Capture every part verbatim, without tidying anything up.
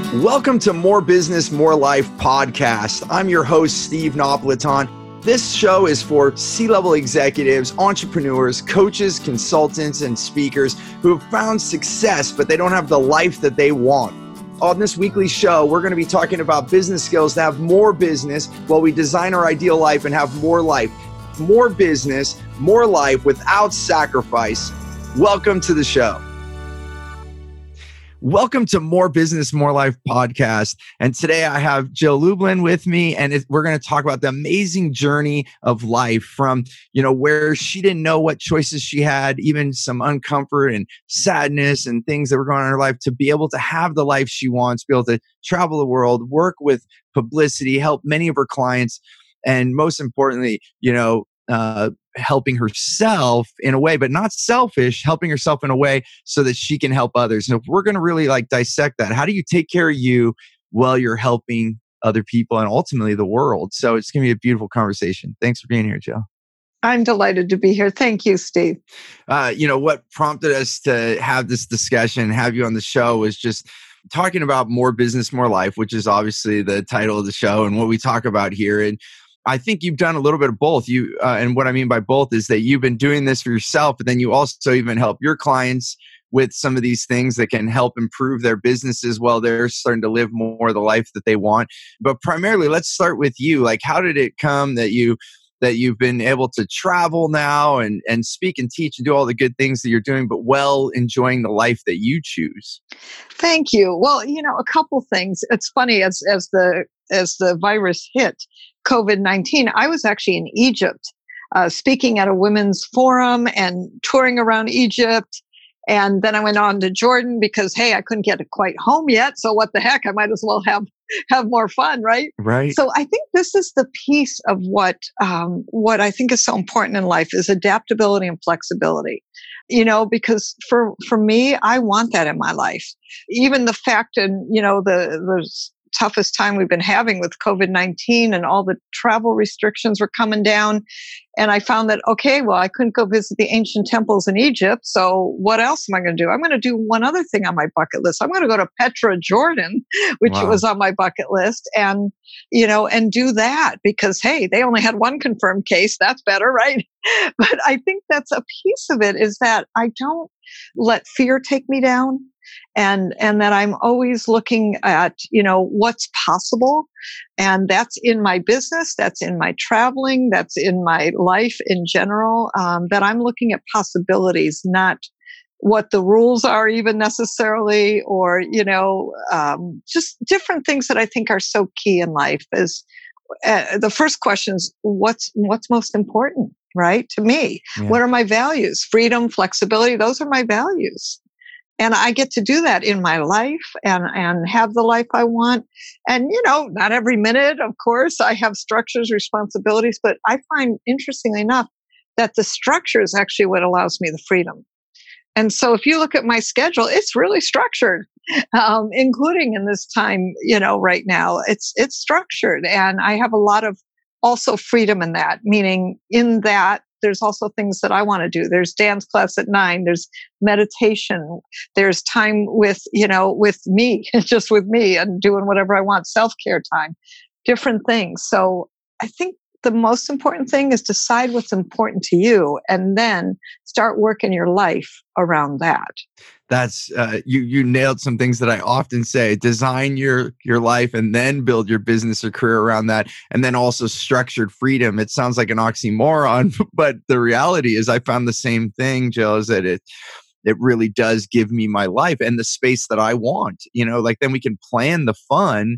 Welcome to More Business, More Life podcast. I'm your host, Steve Napolitan. This show is for C-level executives, entrepreneurs, coaches, consultants, and speakers who have found success, but they don't have the life that they want. On this weekly show, we're going to be talking about business skills to have more business while we design our ideal life and have more life. More business, more life without sacrifice. Welcome to the show. Welcome to More Business, More Life podcast. And today I have Jill Lublin with me, and it, we're going to talk about the amazing journey of life from, you know, where she didn't know what choices she had, even some uncomfort and sadness and things that were going on in her life, to be able to have the life she wants, be able to travel the world, work with publicity, help many of her clients, and most importantly, you know, uh, helping herself in a way, but not selfish, helping herself in a way so that she can help others. And if we're going to really like dissect that, how do you take care of you while you're helping other people and ultimately the world? So it's going to be a beautiful conversation. Thanks for being here, Jill. I'm delighted to be here. Thank you, Steve. Uh, you know, what prompted us to have this discussion, have you on the show, was just talking about more business, more life, which is obviously the title of the show and what we talk about here. And I think you've done a little bit of both. You uh, and what I mean by both is that you've been doing this for yourself, but then you also even help your clients with some of these things that can help improve their businesses while they're starting to live more of the life that they want. But primarily, let's start with you. Like, how did it come that you that you've been able to travel now and and speak and teach and do all the good things that you're doing, but well enjoying the life that you choose? Thank you. Well, you know, a couple things. It's funny, as as the as the virus hit, COVID nineteen, I was actually in Egypt, uh, speaking at a women's forum and touring around Egypt. And then I went on to Jordan because, hey, I couldn't get it quite home yet. So what the heck? I might as well have have more fun, right? Right. So I think this is the piece of what um, what I think is so important in life is adaptability and flexibility. You know, because for for me, I want that in my life. Even the fact, and you know, the the toughest time we've been having with COVID nineteen and all the travel restrictions were coming down. And I found that, okay, well, I couldn't go visit the ancient temples in Egypt. So what else am I going to do? I'm going to do one other thing on my bucket list. I'm going to go to Petra, Jordan, which Wow. was on my bucket list, and, you know, and do that because, hey, they only had one confirmed case. That's better, right? But I think that's a piece of it, is that I don't let fear take me down. And, and that I'm always looking at, you know, what's possible. And that's in my business, that's in my traveling, that's in my life in general, um, that I'm looking at possibilities, not what the rules are even necessarily, or, you know, um, just different things that I think are so key in life. Is uh, the first question is, what's, what's most important, right? To me, Yeah. What are my values? Freedom, flexibility, those are my values. And I get to do that in my life and, and have the life I want. And, you know, not every minute, of course, I have structures, responsibilities, but I find, interestingly enough, that the structure is actually what allows me the freedom. And so if you look at my schedule, it's really structured, um, including in this time, you know, right now, it's, it's structured. And I have a lot of also freedom in that, meaning in that, there's also things that I want to do. There's dance class at nine. There's meditation. There's time with, you know, with me, just with me and doing whatever I want, self-care time, different things. So I think the most important thing is decide what's important to you and then start working your life around that. That's uh, you. You nailed some things that I often say. Design your your life and then build your business or career around that, and then also structured freedom. It sounds like an oxymoron, but the reality is, I found the same thing, Jill. Is that it it really does give me my life and the space that I want. You know, like then we can plan the fun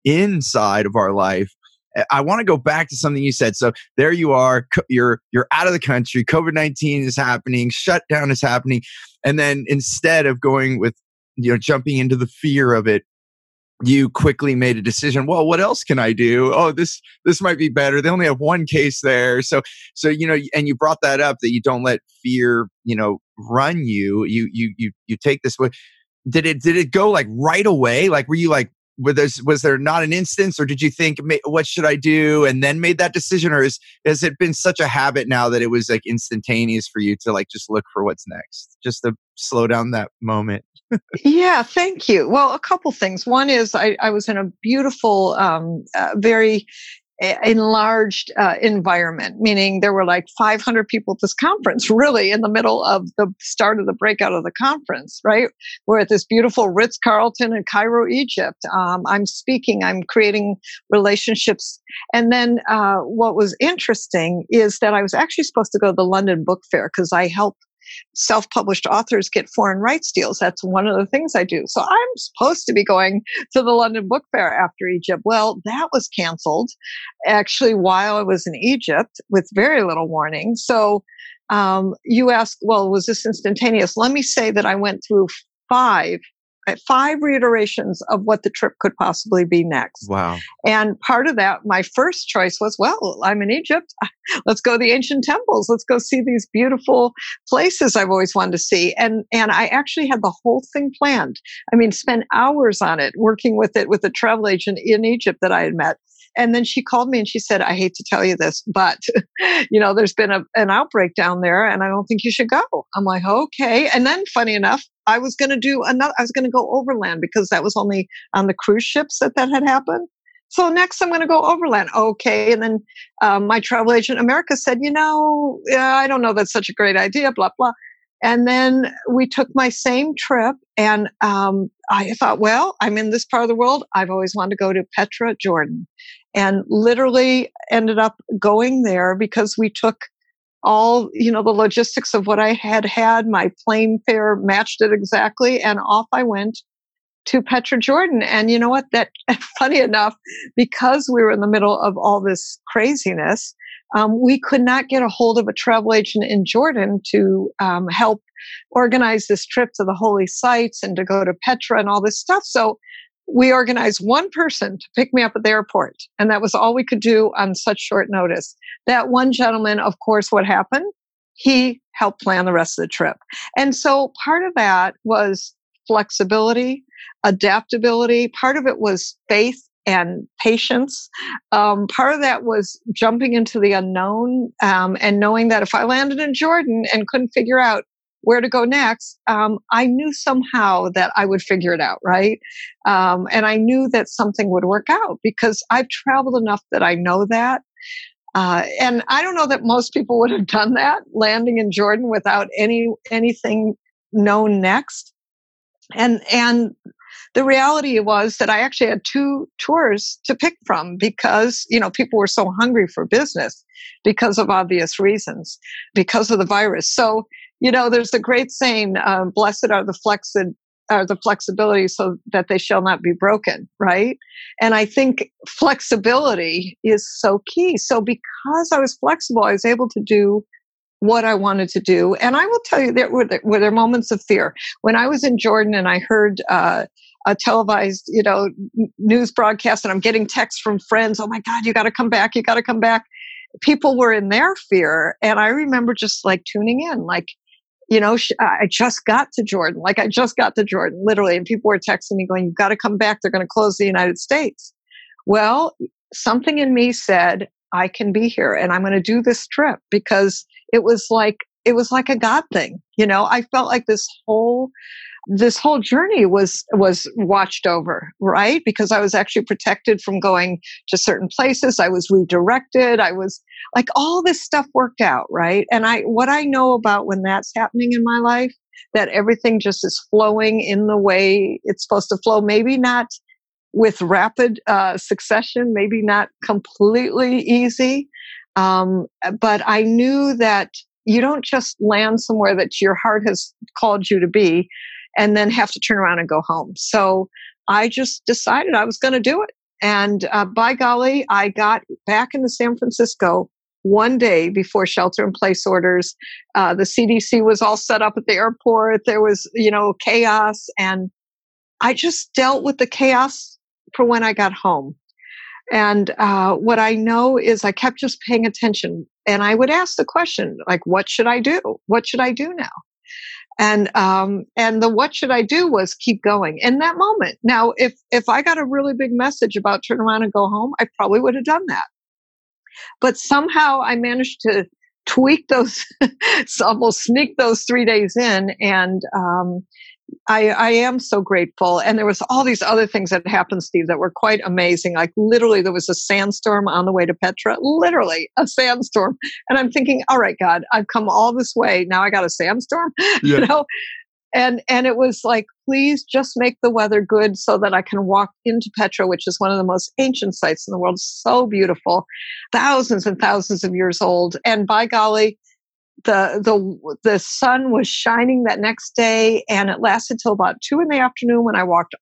inside of our life. I want to go back to something you said. So there you are, you're you're out of the country, COVID nineteen is happening, shutdown is happening. And then instead of going with, you know, jumping into the fear of it, you quickly made a decision. Well, what else can I do? Oh, this this might be better. They only have one case there. So so you know, and you brought that up, that you don't let fear, you know, run you. You you you you take this way. Did it did it go like right away? Like were you like, Was there, was there not an instance, or did you think, what should I do, and then made that decision? Or is, has it been such a habit now that it was like instantaneous for you to like just look for what's next, just to slow down that moment? Yeah, thank you. Well, a couple things. One is I, I was in a beautiful, um, uh, very e- enlarged uh, environment, meaning there were like five hundred people at this conference, really in the middle of the start of the breakout of the conference, right? We're at this beautiful Ritz Carlton in Cairo, Egypt. Um, I'm speaking, I'm creating relationships. And then uh, what was interesting is that I was actually supposed to go to the London Book Fair because I help self-published authors get foreign rights deals. That's one of the things I do. So I'm supposed to be going to the London Book Fair after Egypt. Well, that was canceled actually while I was in Egypt with very little warning. So um, you ask, well, was this instantaneous? Let me say that I went through five uh, five reiterations of what the trip could possibly be next. Wow. And part of that, my first choice was, well, I'm in Egypt. Let's go to the ancient temples. Let's go see these beautiful places I've always wanted to see. And, and I actually had the whole thing planned. I mean, spent hours on it, working with it with a travel agent in Egypt that I had met. And then she called me and she said, I hate to tell you this, but, you know, there's been a, an outbreak down there and I don't think you should go. I'm like, okay. And then funny enough, I was going to do another, I was going to go overland because that was only on the cruise ships that that had happened. So next I'm going to go overland. Okay. And then um, my travel agent America said, you know, yeah, I don't know, that's such a great idea, blah, blah. And then we took my same trip and um, I thought, well, I'm in this part of the world. I've always wanted to go to Petra, Jordan, and literally ended up going there because we took all, you know, the logistics of what I had had. My plane fare matched it exactly. And off I went to Petra, Jordan. And you know what? That, funny enough, because we were in the middle of all this craziness, um, we could not get a hold of a travel agent in Jordan to um, help organize this trip to the holy sites and to go to Petra and all this stuff. So we organized one person to pick me up at the airport. And that was all we could do on such short notice. That one gentleman, of course, what happened? He helped plan the rest of the trip. And so part of that was flexibility, adaptability. Part of it was faith and patience. Um, part of that was jumping into the unknown um, and knowing that if I landed in Jordan and couldn't figure out where to go next, um, I knew somehow that I would figure it out, right? Um, and I knew that something would work out because I've traveled enough that I know that. Uh, and I don't know that most people would have done that, landing in Jordan without any anything known next. And and the reality was that I actually had two tours to pick from because, you know, people were so hungry for business because of obvious reasons, because of the virus. So, you know, there's a great saying, uh, blessed are the flexed, are the flexibility so that they shall not be broken, right? And I think flexibility is so key. So because I was flexible, I was able to do what I wanted to do. And I will tell you, there were, there were there moments of fear. When I was in Jordan and I heard uh, a televised, you know, news broadcast and I'm getting texts from friends, oh my God, you got to come back, you got to come back. People were in their fear. And I remember just like tuning in, like, you know, I just got to Jordan, like I just got to Jordan, literally. And people were texting me going, you've got to come back. They're going to close the United States. Well, something in me said, I can be here and I'm going to do this trip because it was like, it was like a God thing. You know, I felt like this whole, this whole journey was, was watched over, right? Because I was actually protected from going to certain places. I was redirected. I was like, all this stuff worked out, right? And I, what I know about when that's happening in my life, that everything just is flowing in the way it's supposed to flow, maybe not with rapid uh, succession, maybe not completely easy. Um, but I knew that you don't just land somewhere that your heart has called you to be and then have to turn around and go home. So I just decided I was going to do it. And uh, by golly, I got back into San Francisco one day before shelter in place orders. Uh, the C D C was all set up at the airport. There was, you know, chaos. And I just dealt with the chaos for when I got home. And uh, what I know is I kept just paying attention. And I would ask the question, like, what should I do? What should I do now? And um, and the what should I do was keep going in that moment. Now, if if I got a really big message about turn around and go home, I probably would have done that. But somehow I managed to tweak those, almost sneak those three days in. And um, I, I am so grateful. And there was all these other things that happened, Steve, that were quite amazing. Like literally there was a sandstorm on the way to Petra, literally a sandstorm. And I'm thinking, all right, God, I've come all this way. Now I got a sandstorm, Yeah. you know? And, and it was like, please just make the weather good so that I can walk into Petra, which is one of the most ancient sites in the world. So beautiful, thousands and thousands of years old. And by golly, the the the sun was shining that next day, and it lasted till about two in the afternoon when I walked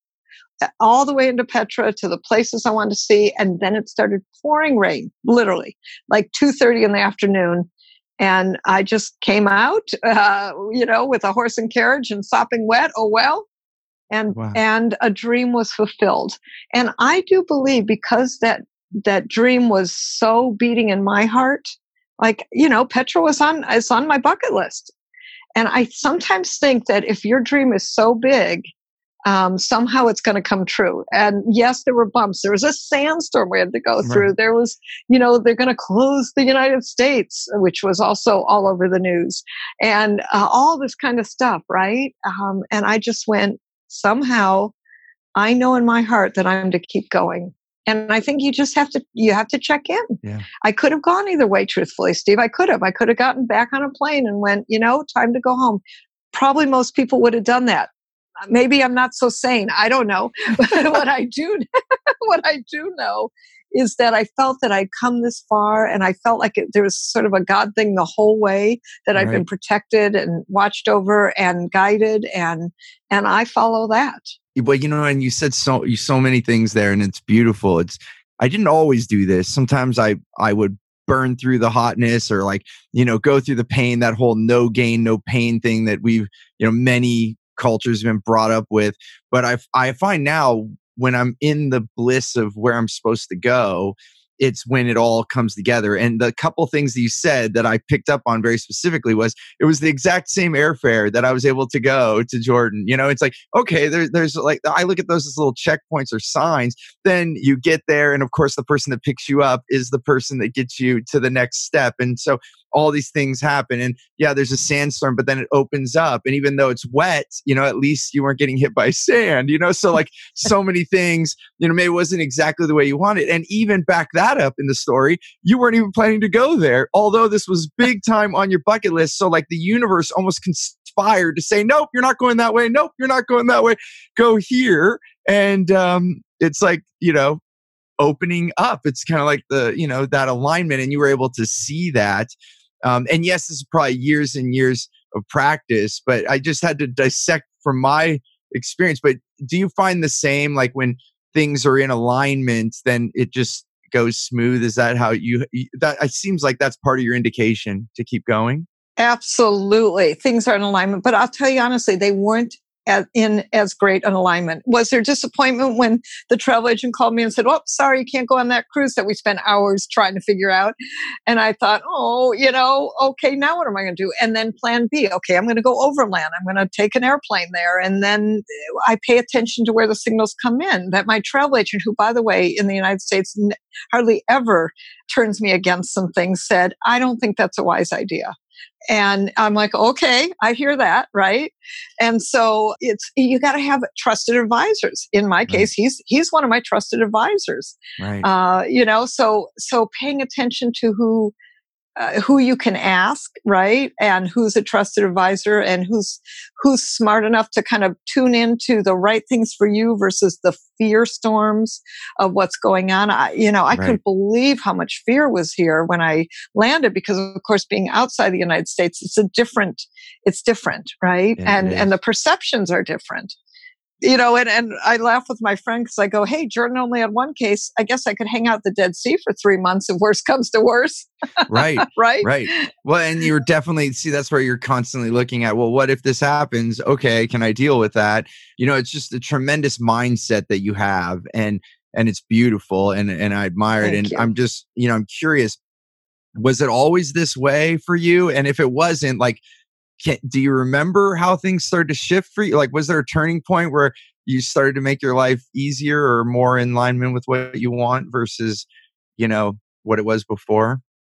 all the way into Petra to the places I wanted to see, and then it started pouring rain, literally, like two thirty in the afternoon. And I just came out, uh, you know, with a horse and carriage and sopping wet. Oh well, and Wow. and a dream was fulfilled. And I do believe because that that dream was so beating in my heart. Like, you know, Petra was on, is on my bucket list. And I sometimes think that if your dream is so big, um, somehow it's going to come true. And yes, there were bumps. There was a sandstorm we had to go through. Right. There was, you know, they're going to close the United States, which was also all over the news, and uh, all this kind of stuff, right? Um, and I just went, somehow, I know in my heart that I'm to keep going. And I think you just have to, you have to check in. Yeah. I could have gone either way, truthfully, Steve. I could have. I could have gotten back on a plane and went, you know, time to go home. Probably most people would have done that. Maybe I'm not so sane. I don't know. But what I do, what I do know is that I felt that I'd come this far, and I felt like it, there was sort of a God thing the whole way, that I've Right. been protected and watched over and guided, and and I follow that. Well, you know, and you said so you so many things there, and it's beautiful. It's I didn't always do this. Sometimes I I would burn through the hotness, or like, you know, go through the pain, that whole no gain, no pain thing that we've, you know, many cultures have been brought up with. But I I find now when I'm in the bliss of where I'm supposed to go, it's when it all comes together. And the couple things that you said that I picked up on very specifically was it was the exact same airfare that I was able to go to Jordan. You know, it's like, okay, there, there's like, I look at those as little checkpoints or signs. Then you get there. And of course, the person that picks you up is the person that gets you to the next step. And so all these things happen. And yeah, there's a sandstorm, but then it opens up. And even though it's wet, you know, at least you weren't getting hit by sand, you know? So like so many things, you know, maybe it wasn't exactly the way you wanted. And even back that up in the story, you weren't even planning to go there, although this was big time on your bucket list. So like the universe almost conspired to say, nope, you're not going that way. Nope, you're not going that way. Go here. And um, it's like, you know, opening up. It's kind of like the, you know, that alignment, and you were able to see that. Um, and yes, this is probably years and years of practice, but I just had to dissect from my experience. But do you find the same, like when things are in alignment, then it just goes smooth? Is that how you, that it seems like that's part of your indication to keep going? Absolutely. Things are in alignment. But I'll tell you honestly, they weren't as, in as great an alignment. Was there disappointment when the travel agent called me and said, oh, sorry, you can't go on that cruise that we spent hours trying to figure out? And I thought, oh, you know, okay, now what am I going to do? And then plan B, okay, I'm going to go overland. I'm going to take an airplane there. And then I pay attention to where the signals come in. That my travel agent, who, by the way, in the United States n- hardly ever turns me against some things, said, I don't think that's a wise idea. And I'm like, okay, I hear that, right? And so it's, you got to have trusted advisors. In my case, right. he's he's one of my trusted advisors. Right. Uh, you know, so so paying attention to who uh, who you can ask, right, and who's a trusted advisor, and who's who's smart enough to kind of tune into the right things for you versus the fear storms of what's going on. I, you know, I right. couldn't believe how much fear was here when I landed, because of course, being outside the United States, it's a different, it's different, right? Yeah, and and the perceptions are different. You know, and, and I laugh with my friend because I go, hey, Jordan only had one case. I guess I could hang out the Dead Sea for three months if worse comes to worse. Right. Right. Right. Well, and you're definitely, see, that's where you're constantly looking at, well, what if this happens? Okay, can I deal with that? You know, it's just a tremendous mindset that you have, and and it's beautiful, and, and I admire Thank it. And you. I'm just, you know, I'm curious, was it always this way for you? And if it wasn't, like, Can, do you remember how things started to shift for you? Like, was there a turning point where you started to make your life easier or more in alignment with what you want versus, you know, what it was before?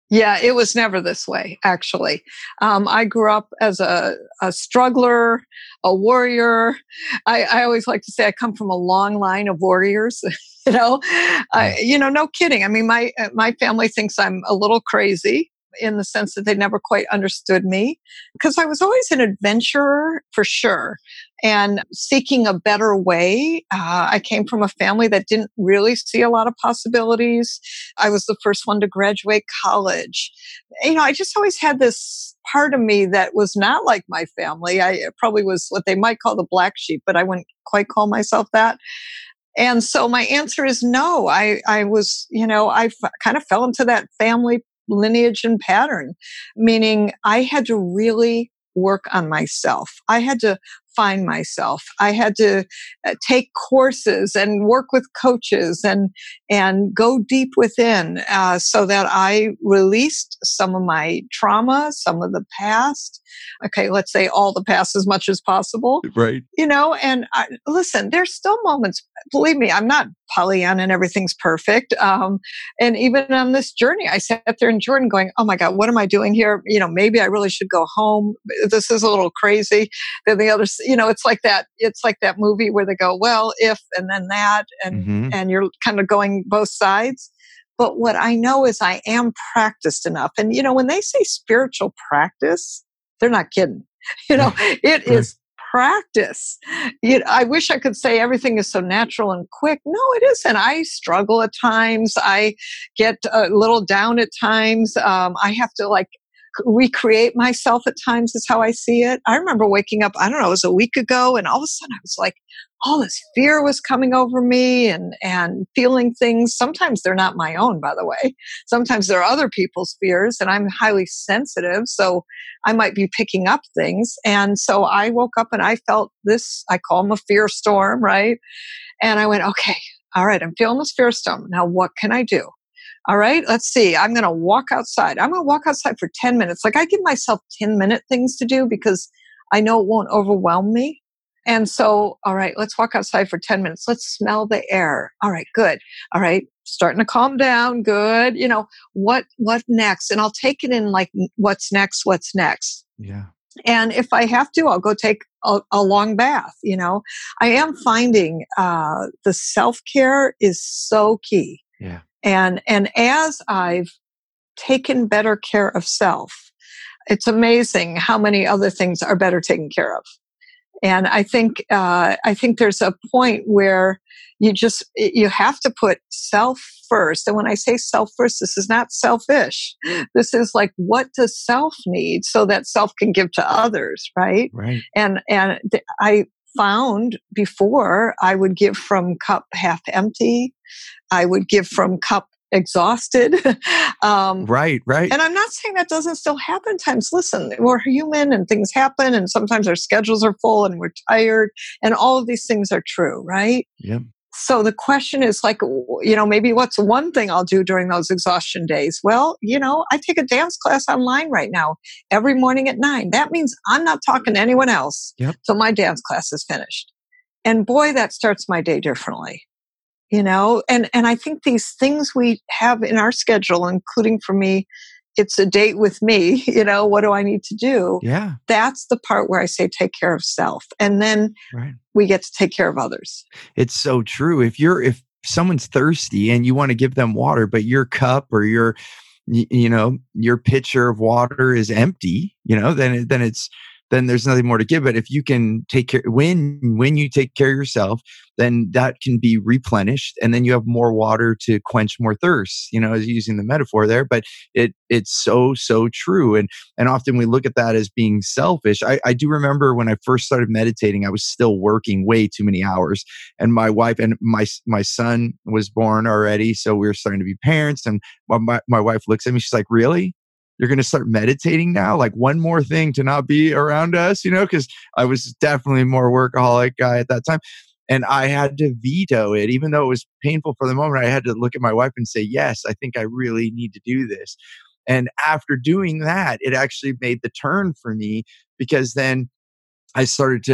Yeah, it was never this way, actually. Um, I grew up as a, a struggler, a warrior. I, I always like to say I come from a long line of warriors. you know, I, Mm. you know, no kidding. I mean, my uh, my family thinks I'm a little crazy in the sense that they never quite understood me because I was always an adventurer for sure and seeking a better way. Uh, I came from a family that didn't really see a lot of possibilities. I was the first one to graduate college. You know, I just always had this part of me that was not like my family. I probably was what they might call the black sheep, but I wouldn't quite call myself that. And so my answer is no. I, I was, you know, I f- kind of fell into that family lineage and pattern, meaning I had to really work on myself. I had to find myself. I had to uh, take courses and work with coaches and and go deep within uh, so that I released some of my trauma, some of the past. Okay, let's say all the past as much as possible. Right. You know, and I, listen, there's still moments. Believe me, I'm not Pollyanna and everything's perfect. Um, and even on this journey, I sat there in Jordan going, "Oh my God, what am I doing here? You know, maybe I really should go home. This is a little crazy." Then the other, you know, it's like that. It's like that movie where they go, "Well, if," and then that, and Hmm. and you're kind of going both sides. But what I know is I am practiced enough. And you know, when they say spiritual practice, they're not kidding. You know, it Right. is practice. You know, I wish I could say everything is so natural and quick. No, it isn't. I struggle at times. I get a little down at times. Um, I have to like recreate myself at times is how I see it. I remember waking up, I don't know, it was a week ago, and all of a sudden I was like, all this fear was coming over me and and feeling things. Sometimes they're not my own, by the way. Sometimes they're other people's fears, and I'm highly sensitive, so I might be picking up things. And so I woke up and I felt this, I call them a fear storm, right? And I went, okay, all right, I'm feeling this fear storm. Now what can I do? All right, let's see. I'm going to walk outside. I'm going to walk outside for ten minutes. Like I give myself ten minute things to do because I know it won't overwhelm me. And so, all right, let's walk outside for ten minutes. Let's smell the air. All right, good. All right, starting to calm down. Good. You know, what what next? And I'll take it in like what's next, what's next. Yeah. And if I have to, I'll go take a, a long bath. You know, I am finding uh, the self care is so key. Yeah. And and as I've taken better care of self, it's amazing how many other things are better taken care of. And I think uh, I think there's a point where you just you have to put self first. And when I say self first, this is not selfish. This is like, what does self need so that self can give to others, right? Right. And and th- I found before I would give from cup half empty. I would give from cup exhausted. um, Right. Right. and I'm not saying that doesn't still happen times. Listen, we're human and things happen, and sometimes our schedules are full and we're tired, and all of these things are true, right? Yep. So the question is like, you know, maybe what's one thing I'll do during those exhaustion days? Well, you know, I take a dance class online right now every morning at nine. That means I'm not talking to anyone else Yep. till my dance class is finished. And boy, that starts my day differently. You know, and and I think these things we have in our schedule, including for me, it's a date with me. You know, what do I need to do? Yeah. That's the part where I say take care of self, and then Right. we get to take care of others. It's so true. If you're if someone's thirsty and you want to give them water, but your cup or your y- you know your pitcher of water is empty, you know, then it- then it's then there's nothing more to give. But if you can take care when when you take care of yourself, then that can be replenished, and then you have more water to quench more thirst. You know, as using the metaphor there, but it it's so so true. And and often we look at that as being selfish. I, I do remember when I first started meditating, I was still working way too many hours, and my wife and my my son was born already, so we were starting to be parents. And my my, my wife looks at me, she's like, "Really? You're going to start meditating now? Like one more thing to not be around us, you know?" Because I was definitely a more workaholic guy at that time. And I had to veto it, even though it was painful for the moment. I had to look at my wife and say, yes, I think I really need to do this. And after doing that, it actually made the turn for me because then I started to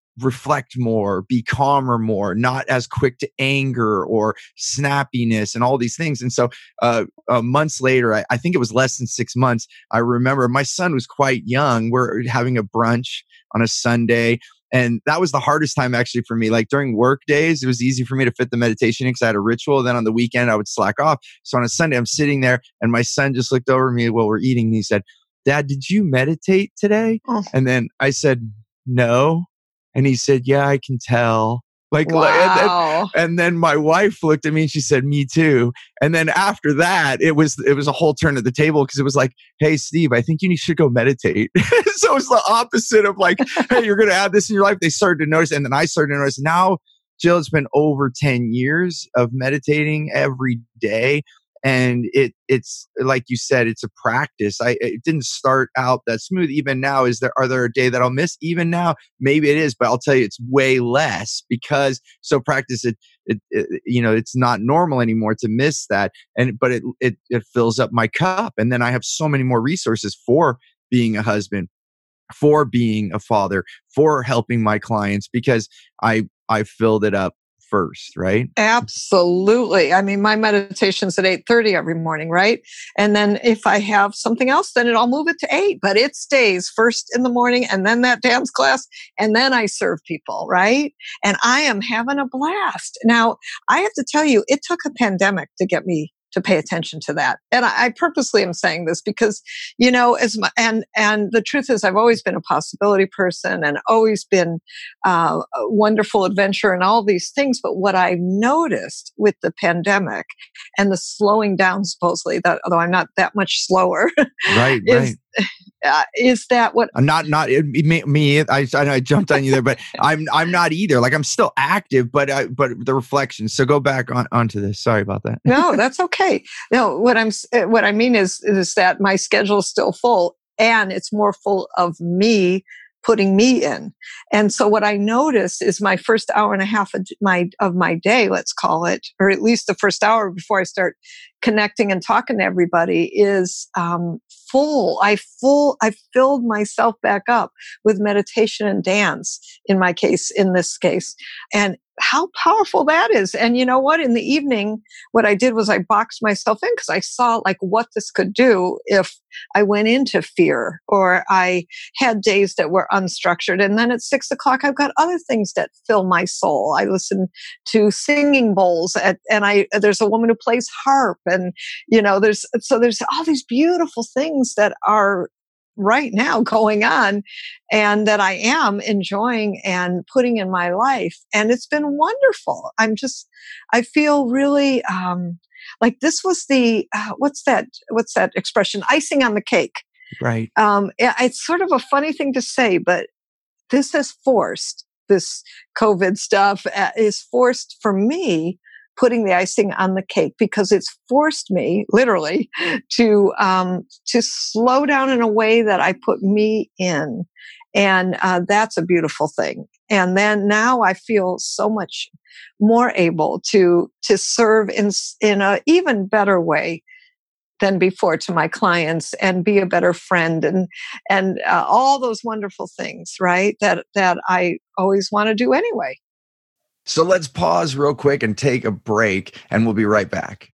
reflect more, be calmer more, not as quick to anger or snappiness and all these things. And so uh, uh, months later, I, I think it was less than six months, I remember my son was quite young. We're having a brunch on a Sunday. And that was the hardest time actually for me. Like during work days, it was easy for me to fit the meditation in because I had a ritual. Then on the weekend, I would slack off. So on a Sunday, I'm sitting there and my son just looked over at me while we're eating. And he said, "Dad, did you meditate today?" Oh. And then I said, "No." And he said, "Yeah, I can tell." Like, wow. and, then, and then my wife looked at me and she said, "Me too." And then after that, it was it was a whole turn at the table because it was like, "Hey, Steve, I think you should go meditate." So it's the opposite of like, "Hey, you're going to add this in your life." They started to notice, and then I started to notice. Now, Jill, it's been over ten years of meditating every day. And it it's like you said, it's a practice. I it didn't start out that smooth. Even now, is there are there a day that I'll miss? Even now, maybe it is, but I'll tell you, it's way less because so practice it. It, it you know, it's not normal anymore to miss that. And but it it it fills up my cup, and then I have so many more resources for being a husband, for being a father, for helping my clients because I I filled it up first, right? Absolutely. I mean, my meditation's at eight thirty every morning, right? And then if I have something else, then I'll move it to eight, but it stays first in the morning and then that dance class, and then I serve people, right? And I am having a blast. Now, I have to tell you, it took a pandemic to get me to pay attention to that. And I, I purposely am saying this because, you know, as my, and, and the truth is I've always been a possibility person and always been uh, a wonderful adventure and all these things. But what I noticed with the pandemic and the slowing down, supposedly, that although I'm not that much slower, right, is, right. Uh, is that what I'm not not it, me, me I, I know I jumped on you there, but I'm I'm not either. Like I'm still active, but I, but the reflections. So go back on onto this. Sorry about that. No, that's okay. No, what I'm what I mean is is that my schedule is still full, and it's more full of me putting me in. And so what I notice is my first hour and a half of my of my day, let's call it, or at least the first hour before I start connecting and talking to everybody, is um, full. I full. I filled myself back up with meditation and dance. In my case, in this case, and how powerful that is. And you know what? In the evening, what I did was I boxed myself in because I saw like what this could do if I went into fear or I had days that were unstructured. And then at six o'clock, I've got other things that fill my soul. I listen to singing bowls at, and I, there's a woman who plays harp, and, you know, there's, so there's all these beautiful things that are right now going on and that I am enjoying and putting in my life. And it's been wonderful. I'm just, I feel really, um, like this was the, uh, what's that, what's that expression? Icing on the cake. Right. Um, it, it's sort of a funny thing to say, but this has forced, this COVID stuff uh, is forced for me putting the icing on the cake, because it's forced me literally to um, to slow down in a way that I put me in, and uh, that's a beautiful thing. And then now I feel so much more able to to serve in in a even better way than before to my clients, and be a better friend, and and uh, all those wonderful things, right? That that I always want to do anyway. So let's pause real quick and take a break, and we'll be right back.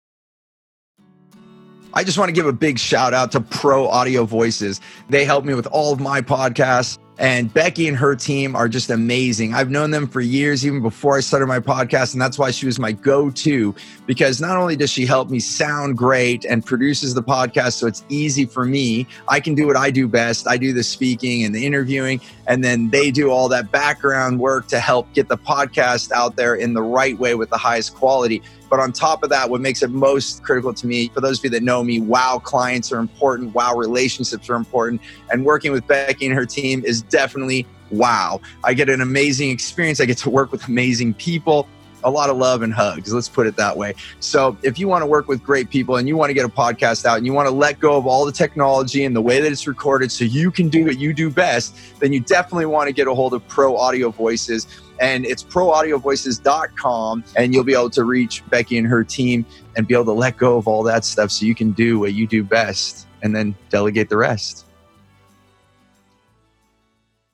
I just want to give a big shout out to Pro Audio Voices. They help me with all of my podcasts, and Becky and her team are just amazing. I've known them for years, even before I started my podcast, and that's why she was my go-to, because not only does she help me sound great and produces the podcast so it's easy for me, I can do what I do best. I do the speaking and the interviewing, and then they do all that background work to help get the podcast out there in the right way with the highest quality. But on top of that, what makes it most critical to me, for those of you that know me, wow, clients are important. Wow, relationships are important. And working with Becky and her team is definitely wow. I get an amazing experience. I get to work with amazing people. A lot of love and hugs, let's put it that way. So if you want to work with great people and you want to get a podcast out and you want to let go of all the technology and the way that it's recorded so you can do what you do best, then you definitely want to get a hold of Pro Audio Voices. And it's pro audio voices dot com, and you'll be able to reach Becky and her team and be able to let go of all that stuff so you can do what you do best and then delegate the rest.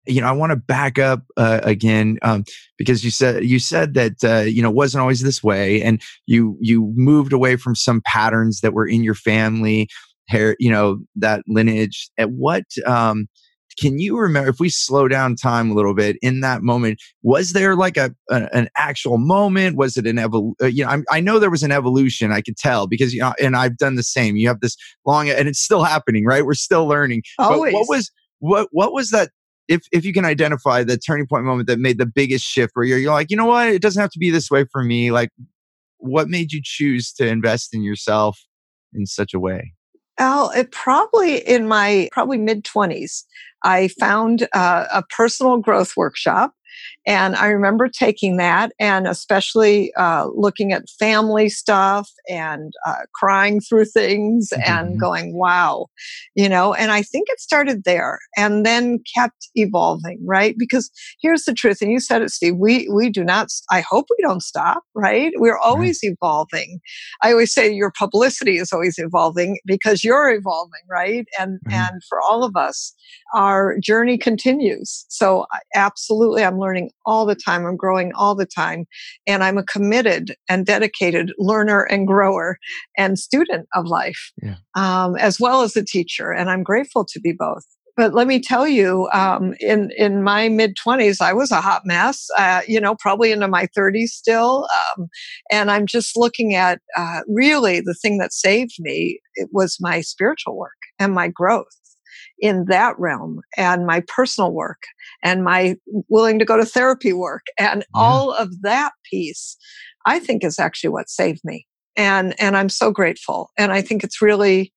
you know, I want to back up uh, again, um, because you said you said that uh, you know it wasn't always this way, and you you moved away from some patterns that were in your family, hair, you know, that lineage. At what um, can you remember? If we slow down time a little bit, in that moment, was there like a, a an actual moment? Was it an evol? Uh, you know, I'm, I know there was an evolution. I could tell because you know, and I've done the same. You have this long, and it's still happening, right? We're still learning. But what Always. was what what was that? if if you can identify the turning point moment that made the biggest shift where you're, you're like, you know what, it doesn't have to be this way for me. Like, what made you choose to invest in yourself in such a way? Oh, it probably in my probably mid twenties, I found uh, a personal growth workshop. And I remember taking that and especially uh, looking at family stuff and uh, crying through things and Mhm. going, wow, you know, and I think it started there and then kept evolving, right? Because here's the truth. And you said it, Steve, we, we do not, I hope we don't stop, right? We're Right. always evolving. I always say your publicity is always evolving because you're evolving, right? And, Right. and for all of us, our journey continues. So I- absolutely, I'm learning all the time. I'm growing all the time. And I'm a committed and dedicated learner and grower and student of life, Yeah. um, as well as a teacher. And I'm grateful to be both. But let me tell you, um, in in my mid twenties, I was a hot mess. Uh, you know, probably into my thirties still, um, and I'm just looking at uh, really the thing that saved me. It was my spiritual work and my growth in that realm, and my personal work, and my willing to go to therapy work, and Yeah. all of that piece. I think is actually what saved me, and and I'm so grateful. And I think it's really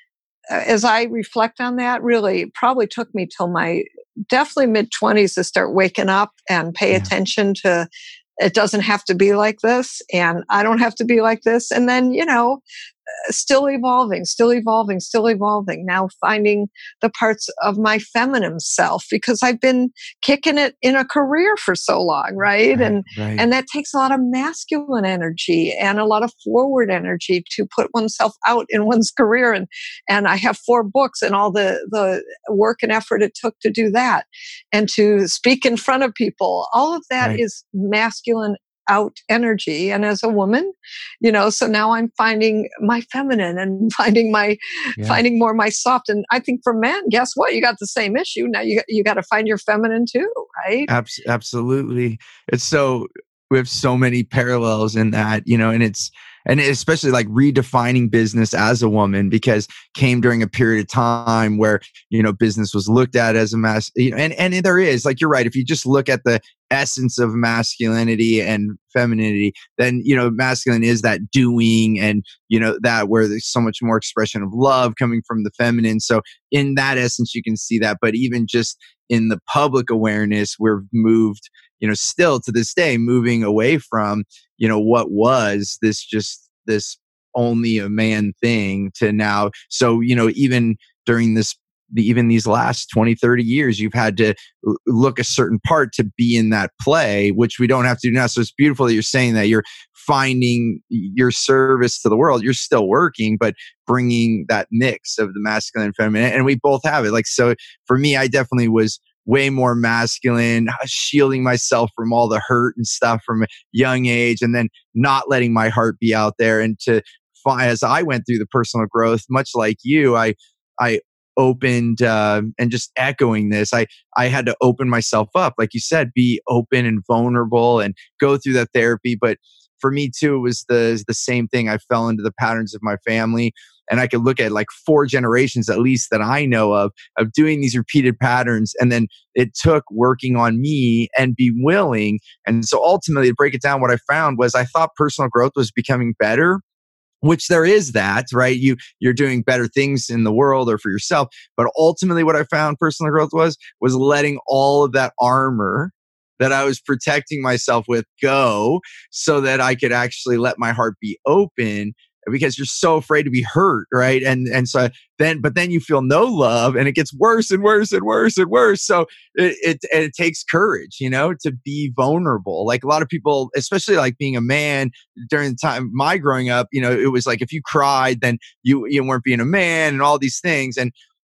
uh, as I reflect on that, really probably took me till my definitely mid twenties to start waking up and pay Yeah. attention to it doesn't have to be like this and I don't have to be like this. And then, you know, still evolving, still evolving, still evolving. Now finding the parts of my feminine self because I've been kicking it in a career for so long, right? Right. And Right. and that takes a lot of masculine energy and a lot of forward energy to put oneself out in one's career. And and I have four books and all the the work and effort it took to do that, and to speak in front of people. All of that Right. is masculine out energy. And as a woman, you know, so now I'm finding my feminine and finding my Yeah. finding more my soft. And I think for men, guess what, you got the same issue now. You, you got to find your feminine too, right? Abs- absolutely. It's so we have so many parallels in that, you know, and it's and especially like redefining business as a woman because came during a period of time where, you know, business was looked at as a mass, you know, and and there is like you're right. If you just look at the essence of masculinity and femininity, then you know, masculine is that doing and you know that where there's so much more expression of love coming from the feminine. So in that essence, you can see that. But even just in the public awareness, we're moved, you know, still to this day, moving away from, you know, what was this just this only a man thing to now. So, you know, even during this, even these last twenty, thirty years, you've had to l- look a certain part to be in that play, which we don't have to do now. So it's beautiful that you're saying that you're finding your service to the world. You're still working, but bringing that mix of the masculine and feminine. And we both have it. Like, so for me, I definitely was way more masculine, shielding myself from all the hurt and stuff from a young age, and then not letting my heart be out there. And to find, as I went through the personal growth, much like you, I, I opened uh, and just echoing this, I, I had to open myself up, like you said, be open and vulnerable and go through that therapy. But for me too, it was the the same thing. I fell into the patterns of my family, and I could look at like four generations at least that I know of of doing these repeated patterns. And then it took working on me and be willing. And so ultimately, to break it down, what I found was I thought personal growth was becoming better, which there is that, right? You you're doing better things in the world or for yourself. But ultimately what I found personal growth was was letting all of that armor that I was protecting myself with go so that I could actually let my heart be open because you're so afraid to be hurt, right? And and so then but then you feel no love and it gets worse and worse and worse and worse. So it it, and it takes courage, you know, to be vulnerable. Like a lot of people, especially like being a man during the time my growing up, you know, it was like if you cried, then you you weren't being a man and all these things. And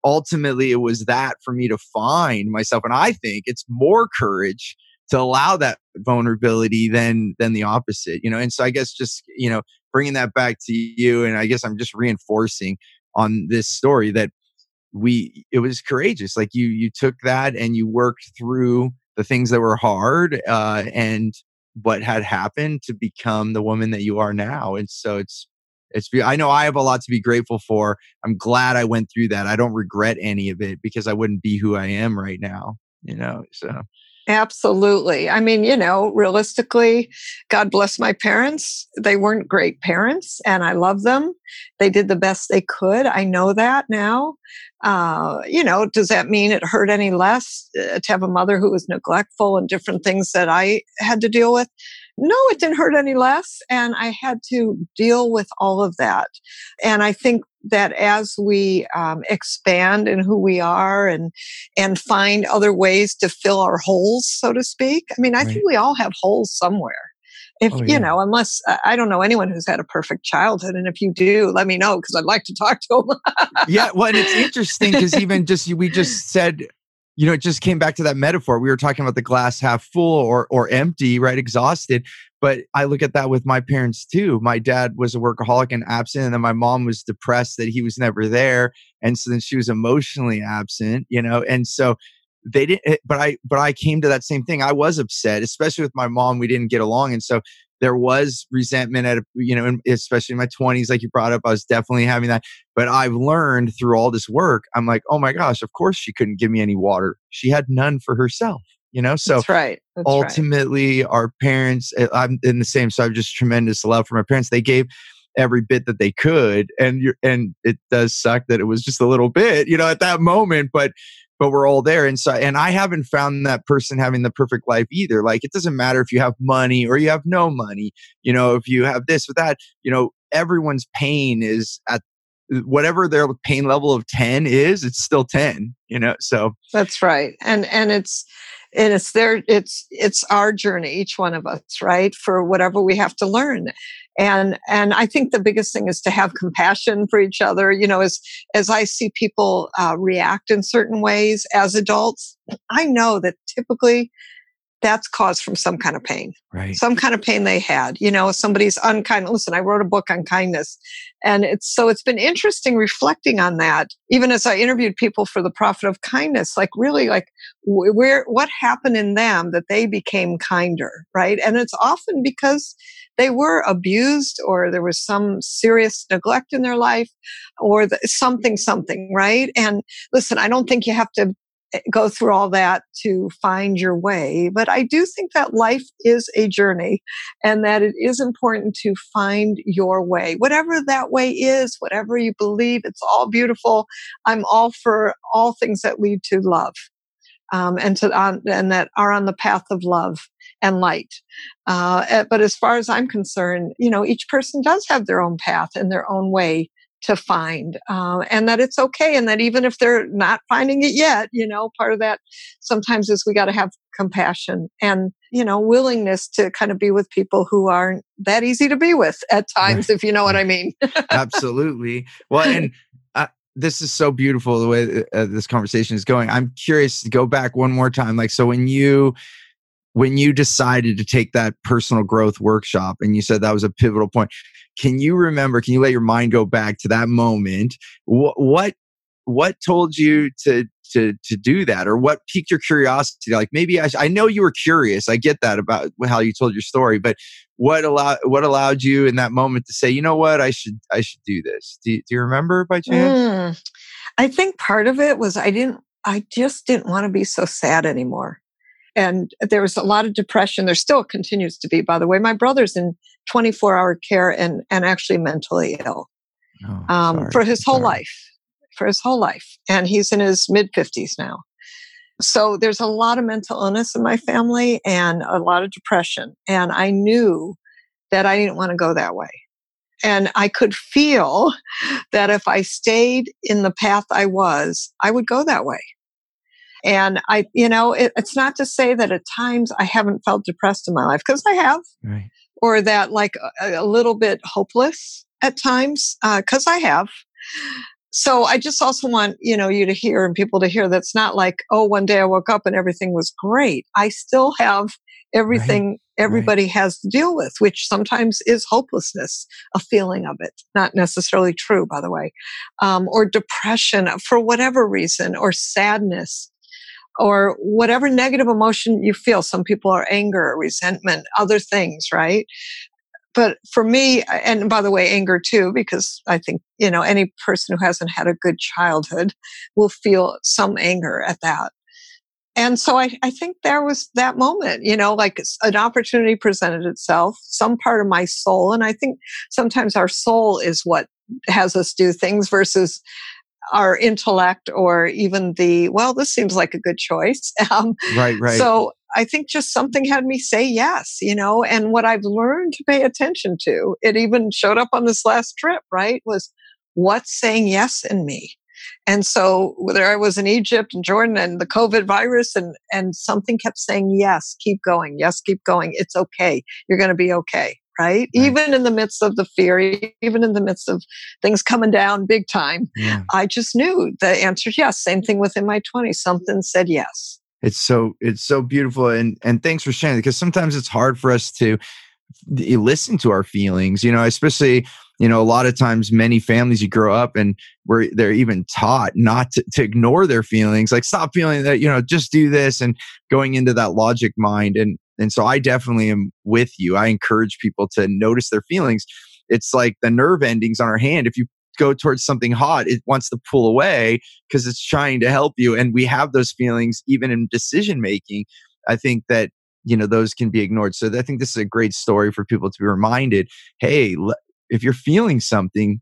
ultimately it was that for me to find myself. And I think it's more courage to allow that vulnerability than than the opposite, you know. And so I guess just, you know, bringing that back to you, and I guess I'm just reinforcing on this story that we it was courageous. Like you you took that and you worked through the things that were hard, uh, and what had happened to become the woman that you are now. And so it's it's I know I have a lot to be grateful for. I'm glad I went through that. I don't regret any of it because I wouldn't be who I am right now, you know. So Absolutely. I mean, you know, realistically, God bless my parents. They weren't great parents, and I love them. They did the best they could. I know that now. Uh, you know, does that mean it hurt any less uh, to have a mother who was neglectful and different things that I had to deal with? No, it didn't hurt any less. And I had to deal with all of that. And I think that as we um, expand in who we are and and find other ways to fill our holes, so to speak. I mean, I right. think we all have holes somewhere. If Oh, you yeah. know, unless I don't know anyone who's had a perfect childhood, and if you do, let me know because I'd like to talk to Yeah, well, and it's interesting because them. even just we just said, you know, it just came back to that metaphor. We were talking about the glass half full or or empty, right? Exhausted. But I look at that with my parents too. My dad was a workaholic and absent, and then my mom was depressed that he was never there, and so then she was emotionally absent, you know, and so they didn't. eh, But I, but I came to that same thing. I was upset, especially with my mom. We didn't get along, and so there was resentment at, a, you know, in, especially in my twenties, like you brought up. I was definitely having that. But I've learned through all this work. I'm like, oh my gosh, of course she couldn't give me any water. She had none for herself, you know. So That's right. That's right. ultimately our parents, eh, I'm in the same, so I have just tremendous love for my parents. They gave every bit that they could, and you're, and it does suck that it was just a little bit, you know, at that moment, but but we're all there. And so, and I haven't found that person having the perfect life either. Like it doesn't matter if you have money or you have no money, you know, if you have this or that, you know, everyone's pain is at whatever their pain level of ten is, it's still ten, you know. So That's right. And and it's and it's their it's it's our journey, each one of us, right? For whatever we have to learn. And and I think the biggest thing is to have compassion for each other. You know, as as I see people uh, react in certain ways as adults, I know that typically that's caused from some kind of pain, right. some kind of pain they had. You know, somebody's unkind. Listen, I wrote a book on kindness, and it's so it's been interesting reflecting on that. Even as I interviewed people for the Profit of Kindness, like really, like wh- where what happened in them that they became kinder, right? And it's often because they were abused, or there was some serious neglect in their life, or the, something, something, right? And listen, I don't think you have to go through all that to find your way. But I do think that life is a journey and that it is important to find your way. Whatever that way is, whatever you believe, it's all beautiful. I'm all for all things that lead to love. Um, and to on, and that are on the path of love and light. Uh, eh, but as far as I'm concerned, you know, each person does have their own path and their own way to find, uh, and that it's okay, and that even if they're not finding it yet, you know, part of that sometimes is we got to have compassion and, you know, willingness to kind of be with people who aren't that easy to be with at times, Right. if you know what Right. I mean. Absolutely. Well, and uh, this is so beautiful the way uh, this conversation is going. I'm curious to go back one more time. Like, so when you when you decided to take that personal growth workshop, and you said that was a pivotal point, can you remember? Can you let your mind go back to that moment? What what what told you to to to do that, or what piqued your curiosity? Like maybe I, sh- I know you were curious. I get that about how you told your story, but what allowed what allowed you in that moment to say, you know what, I should I should do this? Do, you- do you remember by chance? Mm, I think part of it was I didn't, I just didn't want to be so sad anymore. And there was a lot of depression. There still continues to be, by the way. My brother's in twenty-four hour care and, and actually mentally ill Oh, um, sorry. for his I'm whole sorry. life, for his whole life. And he's in his mid fifties now. So there's a lot of mental illness in my family and a lot of depression. And I knew that I didn't want to go that way. And I could feel that if I stayed in the path I was, I would go that way. And I, you know, it, it's not to say that at times I haven't felt depressed in my life, because I have, Right. or that like a, a little bit hopeless at times, because uh, I have. so I just also want, you know, you to hear and people to hear that's not like, oh, one day I woke up and everything was great. I still have Right. everything Right. everybody has to deal with, which sometimes is hopelessness, a feeling of it. Not necessarily true, by the way, um, or depression for whatever reason, or sadness, or whatever negative emotion you feel. Some people are anger, resentment, other things, right? But for me, and by the way, anger too, because I think, you know, any person who hasn't had a good childhood will feel some anger at that. And so I, I think there was that moment, you know, like an opportunity presented itself, some part of my soul. And I think sometimes our soul is what has us do things versus our intellect, or even the, well, this seems like a good choice. Um, Right. Right. so I think just something had me say yes, you know, and what I've learned to pay attention to, it even showed up on this last trip, right? Was what's saying yes in me. And so whether I was in Egypt and Jordan and the COVID virus, and, and something kept saying, yes, keep going. Yes, keep going. It's okay. You're going to be okay. Right. Right. Even in the midst of the fear, even in the midst of things coming down big time, Yeah. I just knew the answer is yes. Same thing within my twenties. Something said yes. It's so it's so beautiful, and and thanks for sharing, because sometimes it's hard for us to you listen to our feelings, you know, especially, you know, a lot of times many families you grow up and where they're even taught not to, to ignore their feelings, like stop feeling that, you know, just do this, and going into that logic mind. And, and so I definitely am with you. I encourage people to notice their feelings. It's like the nerve endings on our hand. If you go towards something hot, it wants to pull away because it's trying to help you. And we have those feelings even in decision making. I think that, you know, those can be ignored. So I think this is a great story for people to be reminded, hey, if you're feeling something,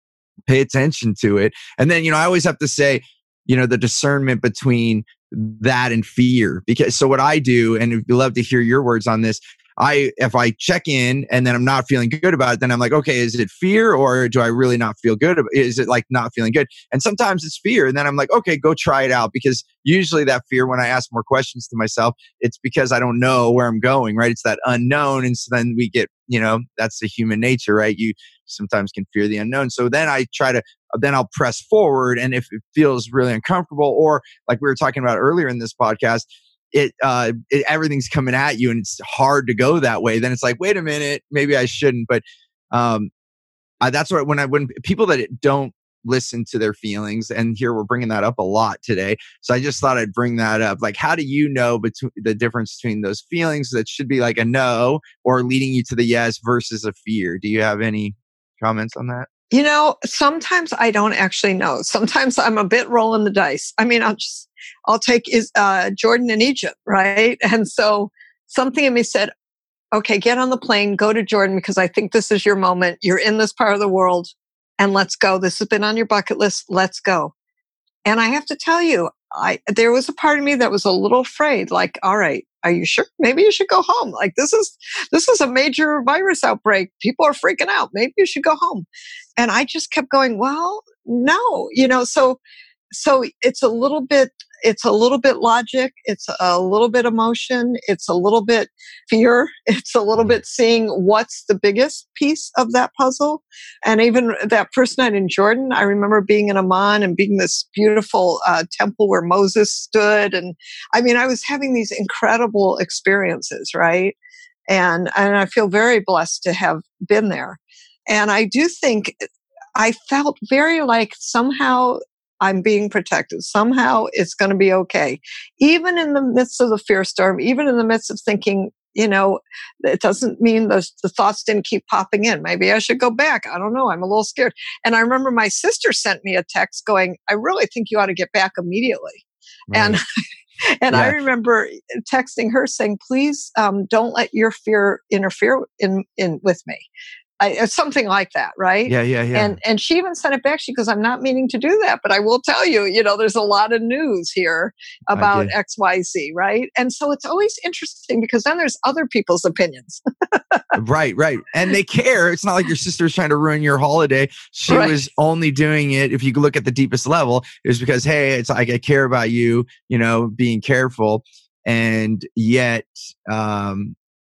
pay attention to it. And then, you know, I always have to say, you know, the discernment between that and fear. Because so what I do, and we'd love to hear your words on this, I, if I check in and then I'm not feeling good about it, then I'm like, okay, is it fear, or do I really not feel good? Is it like not feeling good? And sometimes it's fear. And then I'm like, okay, go try it out. Because usually that fear, when I ask more questions to myself, it's because I don't know where I'm going, right? It's that unknown. And so then we get, you know, that's the human nature, right? You sometimes can fear the unknown. So then I try to, then I'll press forward. And if it feels really uncomfortable, or like we were talking about earlier in this podcast, it, uh, it, everything's coming at you and it's hard to go that way, then it's like, wait a minute, maybe I shouldn't. But um, I, that's what, when I, when people that don't listen to their feelings, and here we're bringing that up a lot today. So I just thought I'd bring that up. Like, how do you know between the difference between those feelings that should be like a no or leading you to the yes versus a fear? Do you have any comments on that? You know, sometimes I don't actually know. Sometimes I'm a bit rolling the dice. I mean, I'll just, I'll take is uh, Jordan in Egypt, right? And so something in me said, okay, get on the plane, go to Jordan, because I think this is your moment. You're in this part of the world, and let's go. This has been on your bucket list. Let's go. And I have to tell you, I there was a part of me that was a little afraid, like, all right, are you sure? Maybe you should go home. Like, this is this is a major virus outbreak. People are freaking out. Maybe you should go home. And I just kept going, well, no, you know, so so it's a little bit it's a little bit logic, it's a little bit emotion, it's a little bit fear, it's a little bit seeing what's the biggest piece of that puzzle. And even that first night in Jordan, I remember being in Amman and being this beautiful uh, temple where Moses stood. And I mean, I was having these incredible experiences, right? And and I feel very blessed to have been there. And I do think I felt very like somehow I'm being protected. Somehow it's going to be okay. Even in the midst of the fear storm, even in the midst of thinking, you know, it doesn't mean the, the thoughts didn't keep popping in. Maybe I should go back. I don't know. I'm a little scared. And I remember my sister sent me a text going, I really think you ought to get back immediately. Right. And And yeah. I remember texting her saying, please um, don't let your fear interfere in, in with me. I, something like that, right? Yeah, yeah, yeah. And and she even sent it back. She goes, I'm not meaning to do that, but I will tell you, you know, there's a lot of news here about X Y Z, right? And so it's always interesting because then there's other people's opinions. Right, right. And they care. It's not like your sister's trying to ruin your holiday. She right. was only doing it, if you look at the deepest level, is because, hey, it's like, I care about you, you know, being careful. And yet, um,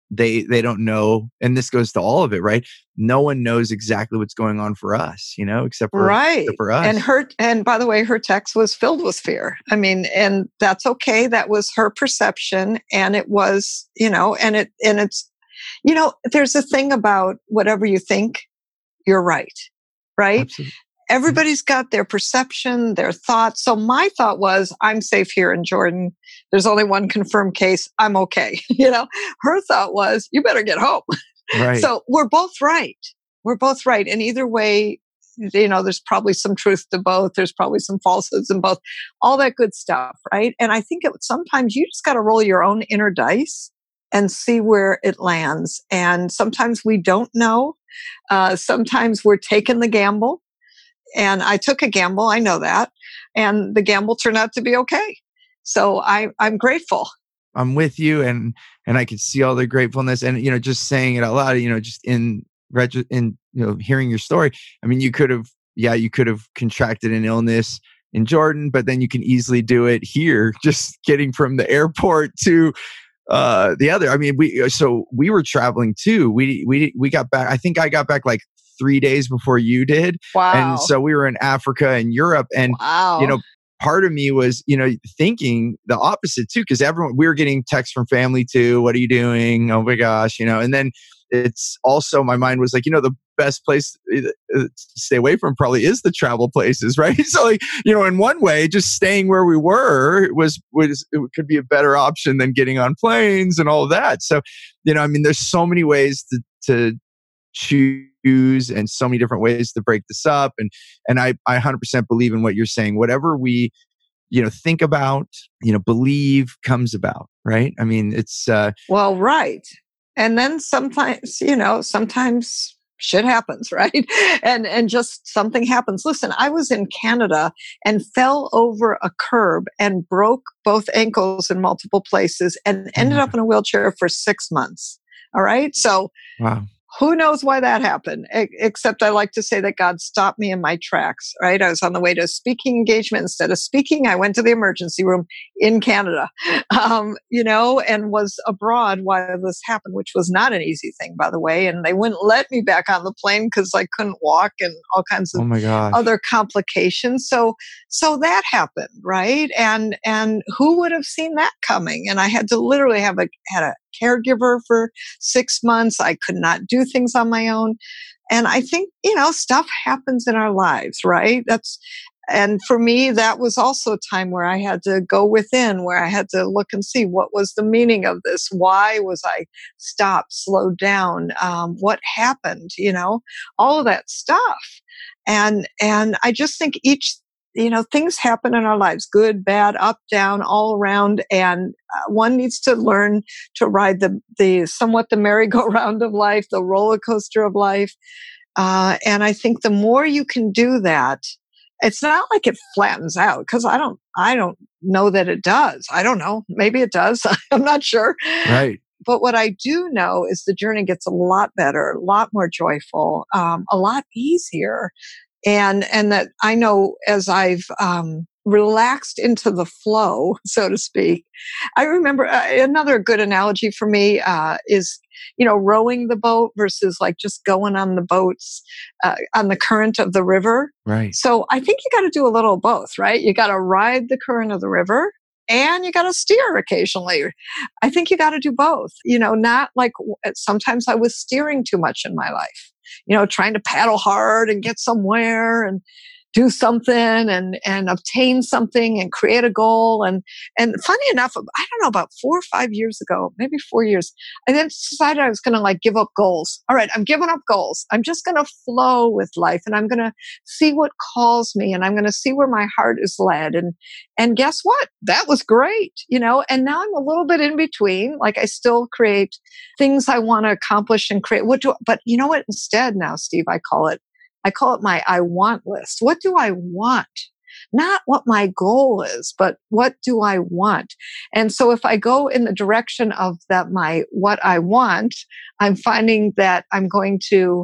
they they don't know, and this goes to all of it, right? No one knows exactly what's going on for us, you know, except for except Right. for And us. her, and by the way, her text was filled with fear. I mean, and that's okay. That was her perception. And it was, you know, and it, and it's, you know, there's a thing about whatever you think, you're right. Right. Absolutely. Everybody's got their perception, their thoughts. So my thought was, I'm safe here in Jordan. There's only one confirmed case. I'm okay. You know, her thought was, you better get home. Right. So we're both right. We're both right. And either way, you know, there's probably some truth to both. There's probably some falsehoods in both, all that good stuff. Right. And I think it, sometimes you just got to roll your own inner dice and see where it lands. And sometimes we don't know. Uh, sometimes we're taking the gamble. And I took a gamble. I know that. And the gamble turned out to be okay. So I, I'm grateful. I'm with you, and and I could see all the gratefulness, and you know, just saying it out loud, you know, just in reg- in you know, hearing your story. I mean, you could have, yeah, you could have contracted an illness in Jordan, but then you can easily do it here, just getting from the airport to uh, the other. I mean, we so we were traveling too. We we we got back. I think I got back like three days before you did, and Wow. so we were in Africa and Europe, and you Wow. know, part of me was, you know, thinking the opposite too, because everyone, we were getting texts from family too. What are you doing? Oh my gosh, you know. And then it's also, my mind was like, you know, the best place to stay away from probably is the travel places, right? So like, you know, in one way, just staying where we were was was it could be a better option than getting on planes and all of that. So, you know, I mean, there's so many ways to to choose and so many different ways to break this up. And and I, I one hundred percent believe in what you're saying. Whatever we, you know, think about, you know, believe comes about, right? I mean, it's uh Well, right. And then sometimes, you know, sometimes shit happens, right? And and just something happens. Listen, I was in Canada and fell over a curb and broke both ankles in multiple places and oh ended my up God. in a wheelchair for six months. All right. So Wow. who knows why that happened? E- except I like to say that God stopped me in my tracks, right? I was on the way to a speaking engagement. Instead of speaking, I went to the emergency room in Canada, um, you know, and was abroad while this happened, which was not an easy thing, by the way. And they wouldn't let me back on the plane because I couldn't walk and all kinds Oh of my gosh. other complications. So, so that happened, right? And, and who would have seen that coming? And I had to literally have a, had a caregiver for six months. I could not do things on my own. And I think, you know, stuff happens in our lives, right? That's, and for me, that was also a time where I had to go within, where I had to look and see what was the meaning of this? Why was I stopped, slowed down? Um, what happened? You know, all of that stuff. And, and I just think each, you know, things happen in our lives, good, bad, up, down, all around. And uh, one needs to learn to ride the, the somewhat the merry-go-round of life, the roller coaster of life. Uh, and I think the more you can do that, it's not like it flattens out, because I don't, I don't know that it does. I don't know. Maybe it does. I'm not sure. Right. But what I do know is the journey gets a lot better, a lot more joyful, um, a lot easier. And, and that I know as I've, um, relaxed into the flow, so to speak. I remember uh, another good analogy for me, uh, is, you know, rowing the boat versus like just going on the boats, uh, on the current of the river. Right. So I think you got to do a little of both, right? You got to ride the current of the river and you got to steer occasionally. I think you got to do both, you know, not like sometimes I was steering too much in my life, you know, trying to paddle hard and get somewhere and do something and, and obtain something and create a goal. And, and funny enough, I don't know, about four or five years ago, maybe four years, I then decided I was going to like give up goals. All right, I'm giving up goals. I'm just going to flow with life and I'm going to see what calls me and I'm going to see where my heart is led. And, and guess what? That was great, you know, and now I'm a little bit in between. Like I still create things I want to accomplish and create. What do, but you know what? Instead now, Steve, I call it, I call it my I want list. What do I want? Not what my goal is, but what do I want? And so if I go in the direction of that, my what I want, I'm finding that I'm going to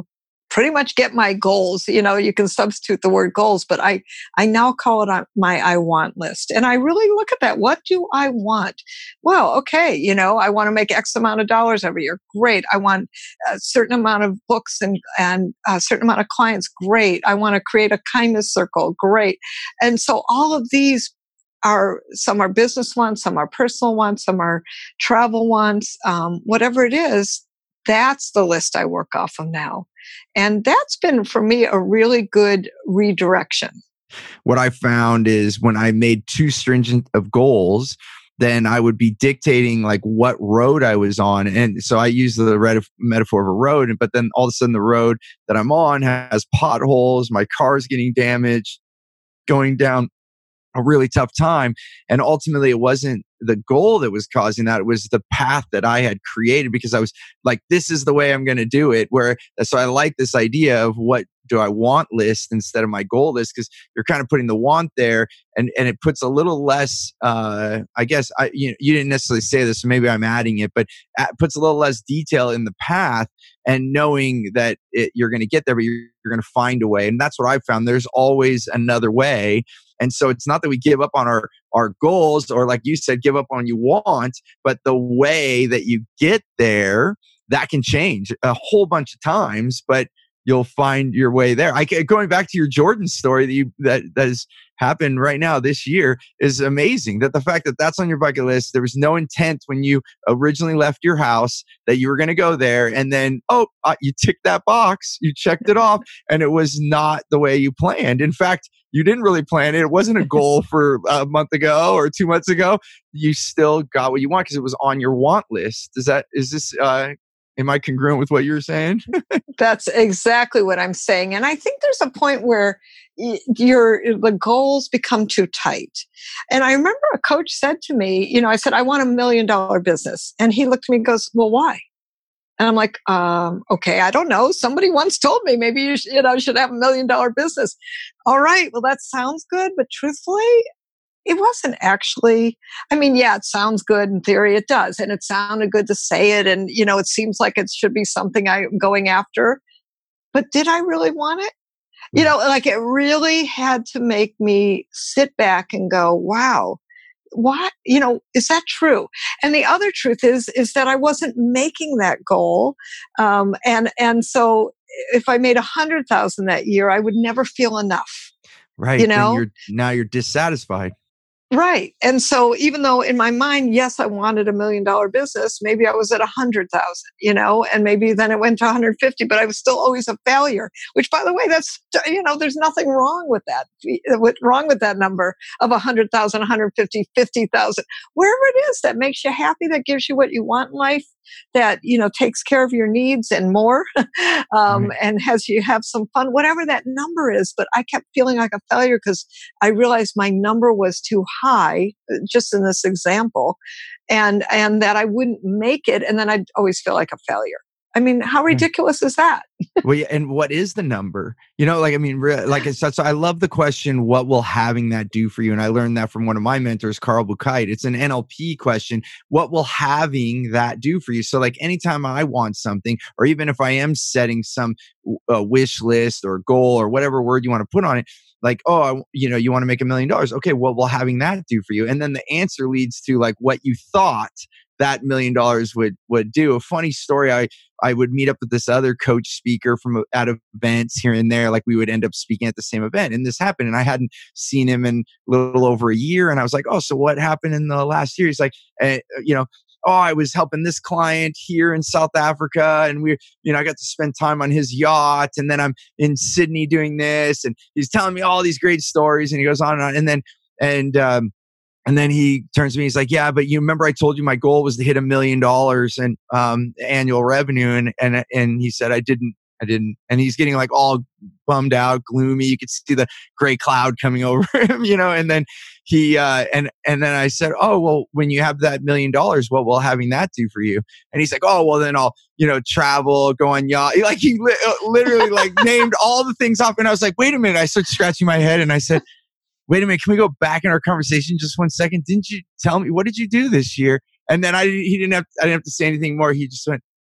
pretty much get my goals. You know, you can substitute the word goals, but I, I now call it on my I want list. And I really look at that. What do I want? Well, okay, you know, I want to make X amount of dollars every year. Great. I want a certain amount of books and, and a certain amount of clients. Great. I want to create a kindness circle. Great. And so all of these are, some are business ones, some are personal ones, some are travel ones, um, whatever it is. That's the list I work off of now. And that's been, for me, a really good redirection. What I found is when I made too stringent of goals, then I would be dictating like what road I was on. And so I use the red metaphor of a road, but then all of a sudden the road that I'm on has potholes, my car's getting damaged, going down a really tough time. And ultimately it wasn't the goal that was causing that. It was the path that I had created, because I was like, this is the way I'm going to do it. Where, so I like this idea of what do I want list instead of my goal list, because you're kind of putting the want there, and, and it puts a little less, uh, I guess, I, you, you didn't necessarily say this, so maybe I'm adding it, but it puts a little less detail in the path, and knowing that it, you're going to get there, but you're, you're going to find a way. And that's what I've found. There's always another way. And so it's not that we give up on our, our goals, or like you said, give up on what you want, but the way that you get there, that can change a whole bunch of times, but you'll find your way there. I going back to your Jordan story that you, that, that has happened right now this year is amazing. That the fact that that's on your bucket list, there was no intent when you originally left your house that you were going to go there, and then, oh, uh, you ticked that box, you checked it off, and it was not the way you planned. In fact, you didn't really plan it. It wasn't a goal for a month ago or two months ago. You still got what you want because it was on your want list. Is that, is this, uh, am I congruent with what you were saying? That's exactly what I'm saying. And I think there's a point where y- your the goals become too tight. And I remember a coach said to me, you know, I said, I want a million dollar business. And he looked at me and goes, well, why? And I'm like, um, okay, I don't know. Somebody once told me maybe you, sh- you know, should have a million dollar business. All right, well, that sounds good. But truthfully, it wasn't actually, I mean, yeah, it sounds good in theory, it does. And it sounded good to say it. And, you know, it seems like it should be something I'm going after. But did I really want it? You know, like it really had to make me sit back and go, wow, what, you know, is that true? And the other truth is, is that I wasn't making that goal. Um, and, and so if I made a hundred thousand that year, I would never feel enough. Right. You Then know, you're, now you're dissatisfied. right. And so even though in my mind, yes, I wanted a million dollar business, maybe I was at a hundred thousand, you know, and maybe then it went to one hundred fifty, but I was still always a failure, which by the way, that's, you know, there's nothing wrong with that. What's wrong with that number of a hundred thousand, one hundred fifty, fifty thousand, wherever it is that makes you happy, that gives you what you want in life, that, you know, takes care of your needs and more, um, Right. and has you have some fun, whatever that number is. But I kept feeling like a failure because I realized my number was too high, just in this example, and and that I wouldn't make it, and then I'd always feel like a failure. I mean, how ridiculous is that? Well, yeah, and what is the number? You know, like, I mean, re- like I said, so I love the question, what will having that do for you? And I learned that from one of my mentors, Carl Buchheit. It's an N L P question. What will having that do for you? So like anytime I want something, or even if I am setting some uh, wish list or goal or whatever word you want to put on it, like, oh, I, you know, you want to make a million dollars. Okay, what will having that do for you? And then the answer leads to like what you thought that million dollars would would do. A funny story, I I would meet up with this other coach speaker from at events here and there. Like we would end up speaking at the same event, and this happened, and I hadn't seen him in a little over a year. And I was like, oh, so what happened in the last year? He's like, eh, you know, oh, I was helping this client here in South Africa, and we, you know, I got to spend time on his yacht, and then I'm in Sydney doing this, and he's telling me all these great stories, and he goes on and on, and then and um, and then he turns to me, he's like, yeah, but you remember I told you my goal was to hit a million dollars in um, annual revenue. And, and, and he said, I didn't, I didn't. And he's getting like all bummed out, gloomy. You could see the gray cloud coming over him, you know? And then he, uh, and, and then I said, oh, well, when you have that million dollars, what will having that do for you? And he's like, oh, well, then I'll, you know, travel, go on yacht. Like he li- literally like named all the things off. And I was like, wait a minute. I started scratching my head and I said, wait a minute, can we go back in our conversation just one second? Didn't you tell me, what did you do this year? And then I he didn't have I didn't have to say anything more. He just went,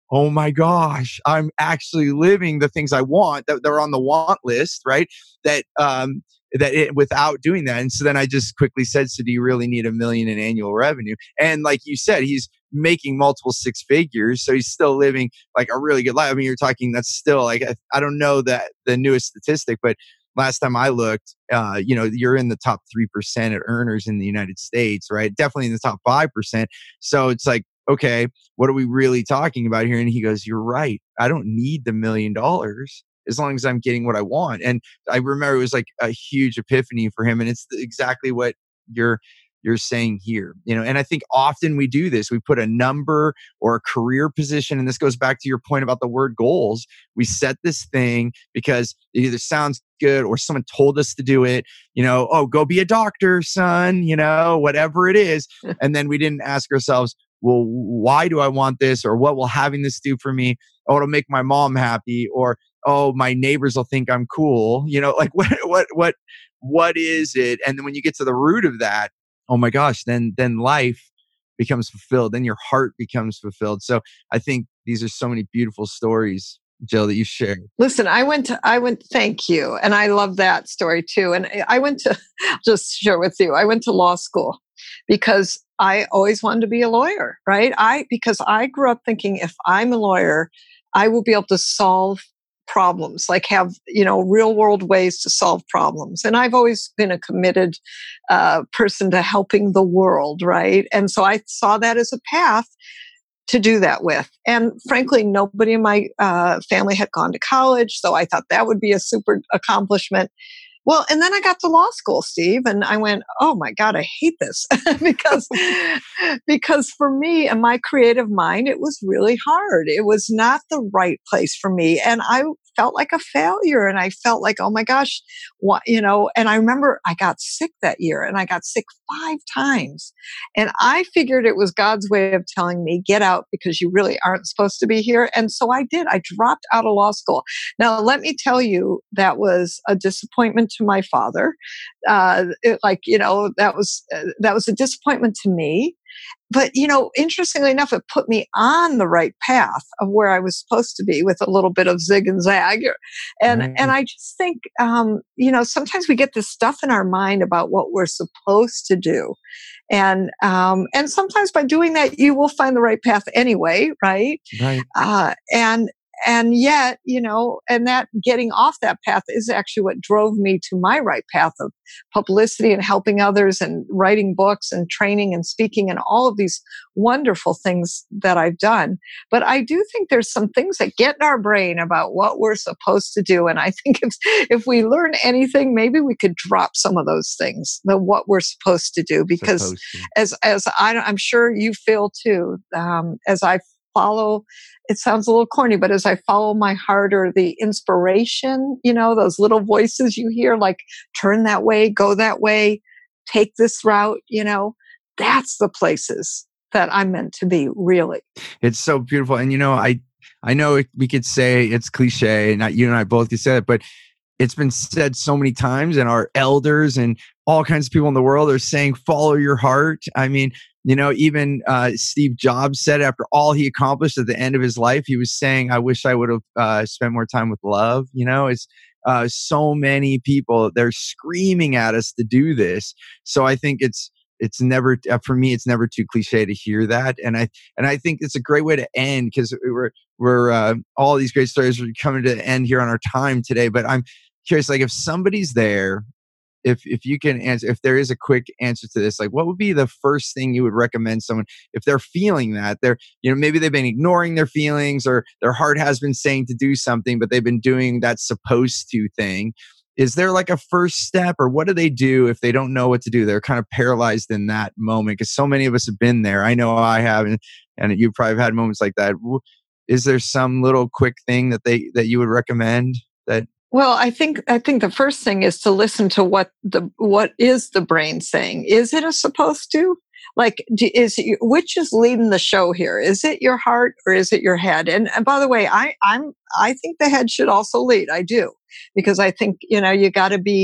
oh my gosh, I'm actually living the things I want that they're on the want list, right? That, um, that it, without doing that. And so then I just quickly said, so do you really need a million in annual revenue? And like you said, he's making multiple six figures. So he's still living like a really good life. I mean, you're talking, that's still like, I, I don't know that the newest statistic, but last time I looked, uh, you know, you're in the top three percent of earners in the United States, right? Definitely in the top five percent. So it's like, okay, what are we really talking about here? And he goes, you're right. I don't need the million dollars as long as I'm getting what I want. And I remember it was like a huge epiphany for him. And it's exactly what you're you're saying here. You know, and I think often we do this. We put a number or a career position, and this goes back to your point about the word goals. We set this thing because it either sounds good or someone told us to do it. You know, oh, go be a doctor, son, you know, whatever it is. And then we didn't ask ourselves, well, why do I want this? Or what will having this do for me? Oh, it'll make my mom happy. Or, oh, my neighbors will think I'm cool. You know, like what, what, what, what is it? And then when you get to the root of that, oh my gosh, then, then life becomes fulfilled. Then your heart becomes fulfilled. So I think these are so many beautiful stories, Jill, that you shared. Listen, I went to, I went, thank you. And I love that story too. And I went to, just share with you, I went to law school because I always wanted to be a lawyer, right? I, because I grew up thinking if I'm a lawyer, I will be able to solve problems, like have, you know, real world ways to solve problems. And I've always been a committed uh, person to helping the world, right? And so I saw that as a path to do that with. And frankly, nobody in my uh, family had gone to college, so I thought that would be a super accomplishment. Well, and then I got to law school, Steve, and I went, oh my God, I hate this because, because for me and my creative mind, it was really hard. It was not the right place for me. And I felt like a failure. And I felt like, oh my gosh, what, you know, and I remember I got sick that year and I got sick five times. And I figured it was God's way of telling me, get out because you really aren't supposed to be here. And so I did. I dropped out of law school. Now, let me tell you, that was a disappointment to my father. Uh, it, like, you know, that was, uh, that was a disappointment to me. But, you know, interestingly enough, it put me on the right path of where I was supposed to be with a little bit of zig and zag. And, mm-hmm. and I just think, um, you know, sometimes we get this stuff in our mind about what we're supposed to do. And, um, and sometimes by doing that, you will find the right path anyway. Right. Right. Uh, and, And yet, you know, and that getting off that path is actually what drove me to my right path of publicity and helping others and writing books and training and speaking and all of these wonderful things that I've done. But I do think there's some things that get in our brain about what we're supposed to do. And I think if, if we learn anything, maybe we could drop some of those things, the what we're supposed to do, because to. as, as I, I'm sure you feel too, um, as I follow, it sounds a little corny, but as I follow my heart or the inspiration, you know, those little voices you hear, like turn that way, go that way, take this route, you know, that's the places that I'm meant to be, really. It's so beautiful. And, you know, I, I know we could say it's cliche and you and I both could say it, but it's been said so many times, and our elders and all kinds of people in the world are saying, follow your heart. I mean, you know, even uh, Steve Jobs said after all he accomplished at the end of his life, he was saying, I wish I would have uh, spent more time with love. You know, it's uh, so many people, they're screaming at us to do this. So I think it's, it's never, uh, for me, it's never too cliche to hear that. And I, and I think it's a great way to end, because we're, we're, uh, all these great stories are coming to the end here on our time today, but I'm curious, like if somebody's there, if, if you can answer, if there is a quick answer to this, like what would be the first thing you would recommend someone, if they're feeling that they're, you know, maybe they've been ignoring their feelings or their heart has been saying to do something, but they've been doing that supposed to thing. Is there like a first step, or what do they do if they don't know what to do? They're kind of paralyzed in that moment, because so many of us have been there. I know I have, and, and you probably have had moments like that. Is there some little quick thing that they, that you would recommend that? Well, I think I think the first thing is to listen to what the what is the brain saying. Is it a supposed to? Like, is which is leading the show here? Is it your heart or is it your head? And, and by the way, I I'm I think the head should also lead. I do, because I think, you know, you got to be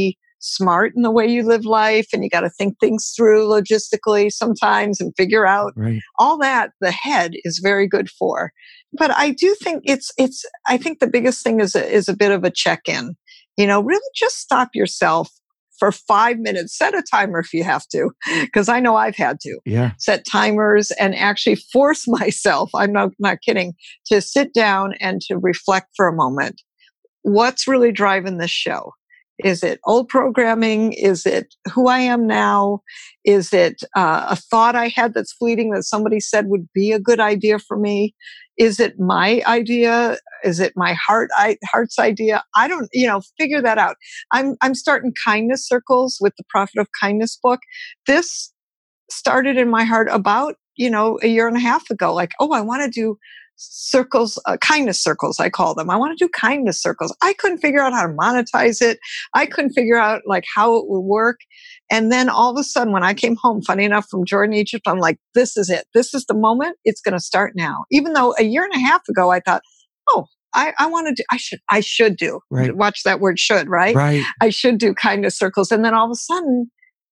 smart in the way you live life, and you got to think things through logistically sometimes and figure out Right. all that the head is very good for. But I do think it's, it's, I think the biggest thing is a, is a bit of a check-in. You know, really just stop yourself for five minutes, set a timer if you have to, because I know I've had to Yeah. set timers and actually force myself, I'm not, not kidding, to sit down and to reflect for a moment. What's really driving this show? Is it old programming? Is it who I am now? Is it uh, a thought I had that's fleeting that somebody said would be a good idea for me? Is it my idea? Is it my heart I, heart's idea? I don't, you know, figure that out. I'm I'm starting kindness circles with the Profit of Kindness book. This started in my heart about, you know, a year and a half ago. Like, oh, I want to do circles, uh, kindness circles, I call them. I want to do kindness circles. I couldn't figure out how to monetize it. I couldn't figure out like how it would work. And then all of a sudden, when I came home, funny enough, from Jordan, Egypt, I'm like, this is it. This is the moment. It's going to start now. Even though a year and a half ago, I thought, oh, I, I want to do, I should, I should do, Right. Watch that word should, right? Right. I should do kindness circles. And then all of a sudden,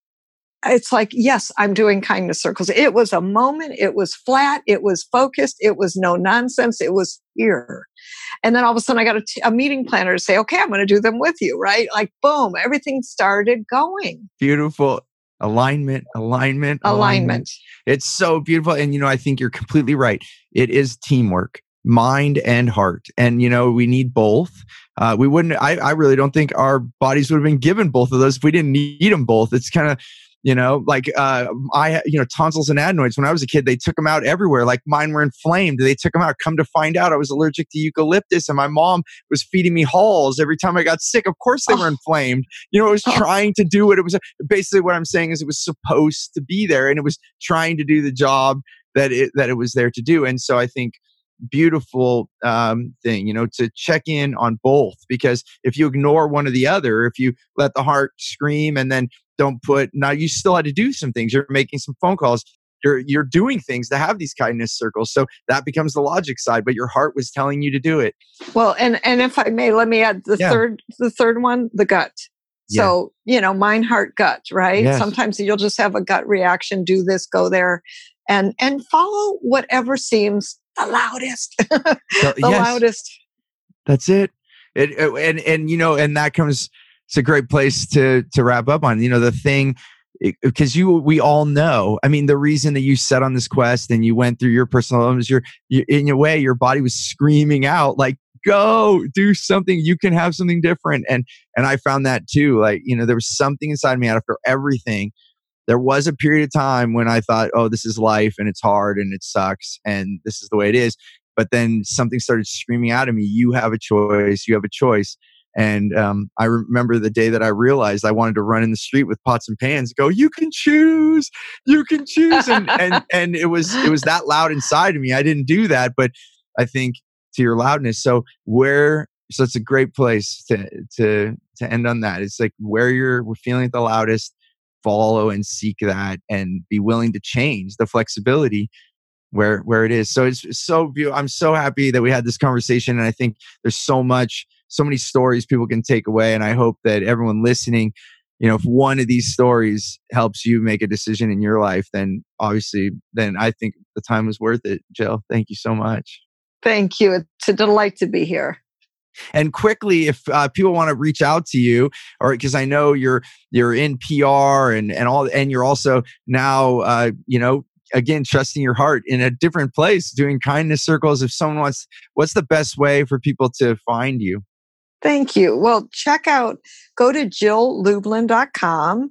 it's like, yes, I'm doing kindness circles. It was a moment. It was flat. It was focused. It was no nonsense. It was here. And then all of a sudden I got a, t- a meeting planner to say, okay, I'm going to do them with you, right? Like, boom, everything started going. Beautiful. Alignment, alignment, alignment. Alignment. It's so beautiful. And, you know, I think you're completely right. It is teamwork, mind and heart. And, you know, we need both. Uh, we wouldn't, I, I really don't think our bodies would have been given both of those if we didn't need them both. It's kind of, you know, like uh, I, you know, tonsils and adenoids. When I was a kid, they took them out everywhere. Like mine were inflamed. They took them out. Come to find out, I was allergic to eucalyptus, and my mom was feeding me Halls every time I got sick. Of course, they were inflamed. You know, it was trying to do what it was. Basically, what I'm saying is, it was supposed to be there, and it was trying to do the job that it that it was there to do. And so, I think beautiful um, thing, you know, to check in on both, because if you ignore one or the other, if you let the heart scream and then don't put, now you still had to do some things. You're making some phone calls. You're you're doing things to have these kindness circles. So that becomes the logic side, but your heart was telling you to do it. Well, and and if I may, let me add the Yeah. third the third one, the gut. So, you know, mind, heart, gut, right? Yes. Sometimes you'll just have a gut reaction, do this, go there, and and follow whatever seems the loudest. the So, yes. loudest. That's it. It, it. And and you know, and that comes. It's a great place to to wrap up on. You know, the thing, because you we all know. I mean, the reason that you set on this quest and you went through your personal illness, you're, you in a way, your body was screaming out like, "Go do something. You can have something different." And and I found that too. Like, you know, there was something inside me after everything. There was a period of time when I thought, "Oh, this is life and it's hard and it sucks and this is the way it is." But then something started screaming out at me, "You have a choice. You have a choice." And um, I remember the day that I realized I wanted to run in the street with pots and pans, go, "You can choose, you can choose," and and and it was it was that loud inside of me. I didn't do that, but I think to your loudness. So where, so it's a great place to to to end on that. It's like where you're we're feeling it the loudest, follow and seek that, and be willing to change the flexibility where where it is. So it's so beautiful. I'm so happy that we had this conversation, and I think there's so much. So many stories people can take away. And I hope that everyone listening, you know, if one of these stories helps you make a decision in your life, then obviously, then I think the time was worth it. Jill, thank you so much. Thank you. It's a delight to be here. And quickly, if uh, people want to reach out to you, or because I know you're you're in P R and and all, and you're also now, uh, you know, again, trusting your heart in a different place, doing kindness circles. If someone wants, what's the best way for people to find you? Thank you. Well, check out, go to jill lublin dot com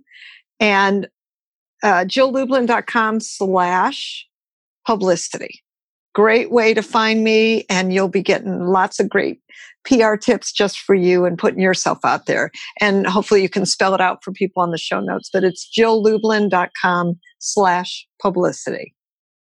and uh, jill lublin dot com slash publicity. Great way to find me, and you'll be getting lots of great P R tips just for you and putting yourself out there. And hopefully you can spell it out for people on the show notes, but it's jill lublin dot com slash publicity.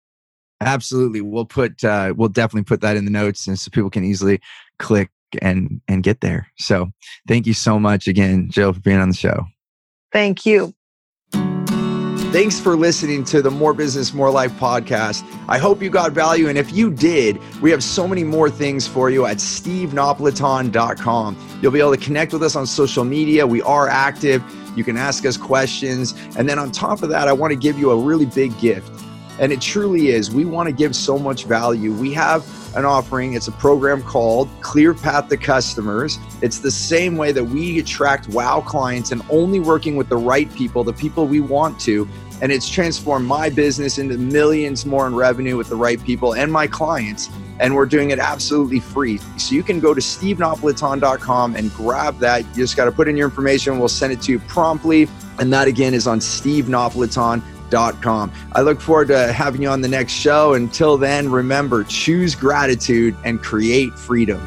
Absolutely. We'll put, uh, we'll definitely put that in the notes, and so people can easily click and and get there. So thank you so much again, Jill, for being on the show. Thank you. Thanks for listening to the More Business, More Life podcast. I hope you got value. And if you did, we have so many more things for you at steve napolitan dot com. You'll be able to connect with us on social media. We are active. You can ask us questions. And then on top of that, I want to give you a really big gift. And it truly is. We want to give so much value. We have an offering. It's a program called Clear Path to Customers. It's the same way that we attract wow clients and only working with the right people, the people we want to. And it's transformed my business into millions more in revenue with the right people and my clients. And we're doing it absolutely free. So you can go to steve napolitan dot com and grab that. You just got to put in your information. We'll send it to you promptly. And that again is on steve napolitan dot com. I look forward to having you on the next show. Until then, remember, choose gratitude and create freedom.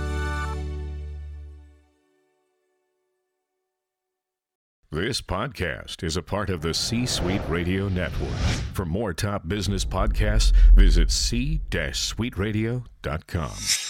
This podcast is a part of the C-Suite Radio Network. For more top business podcasts, visit c suite radio dot com.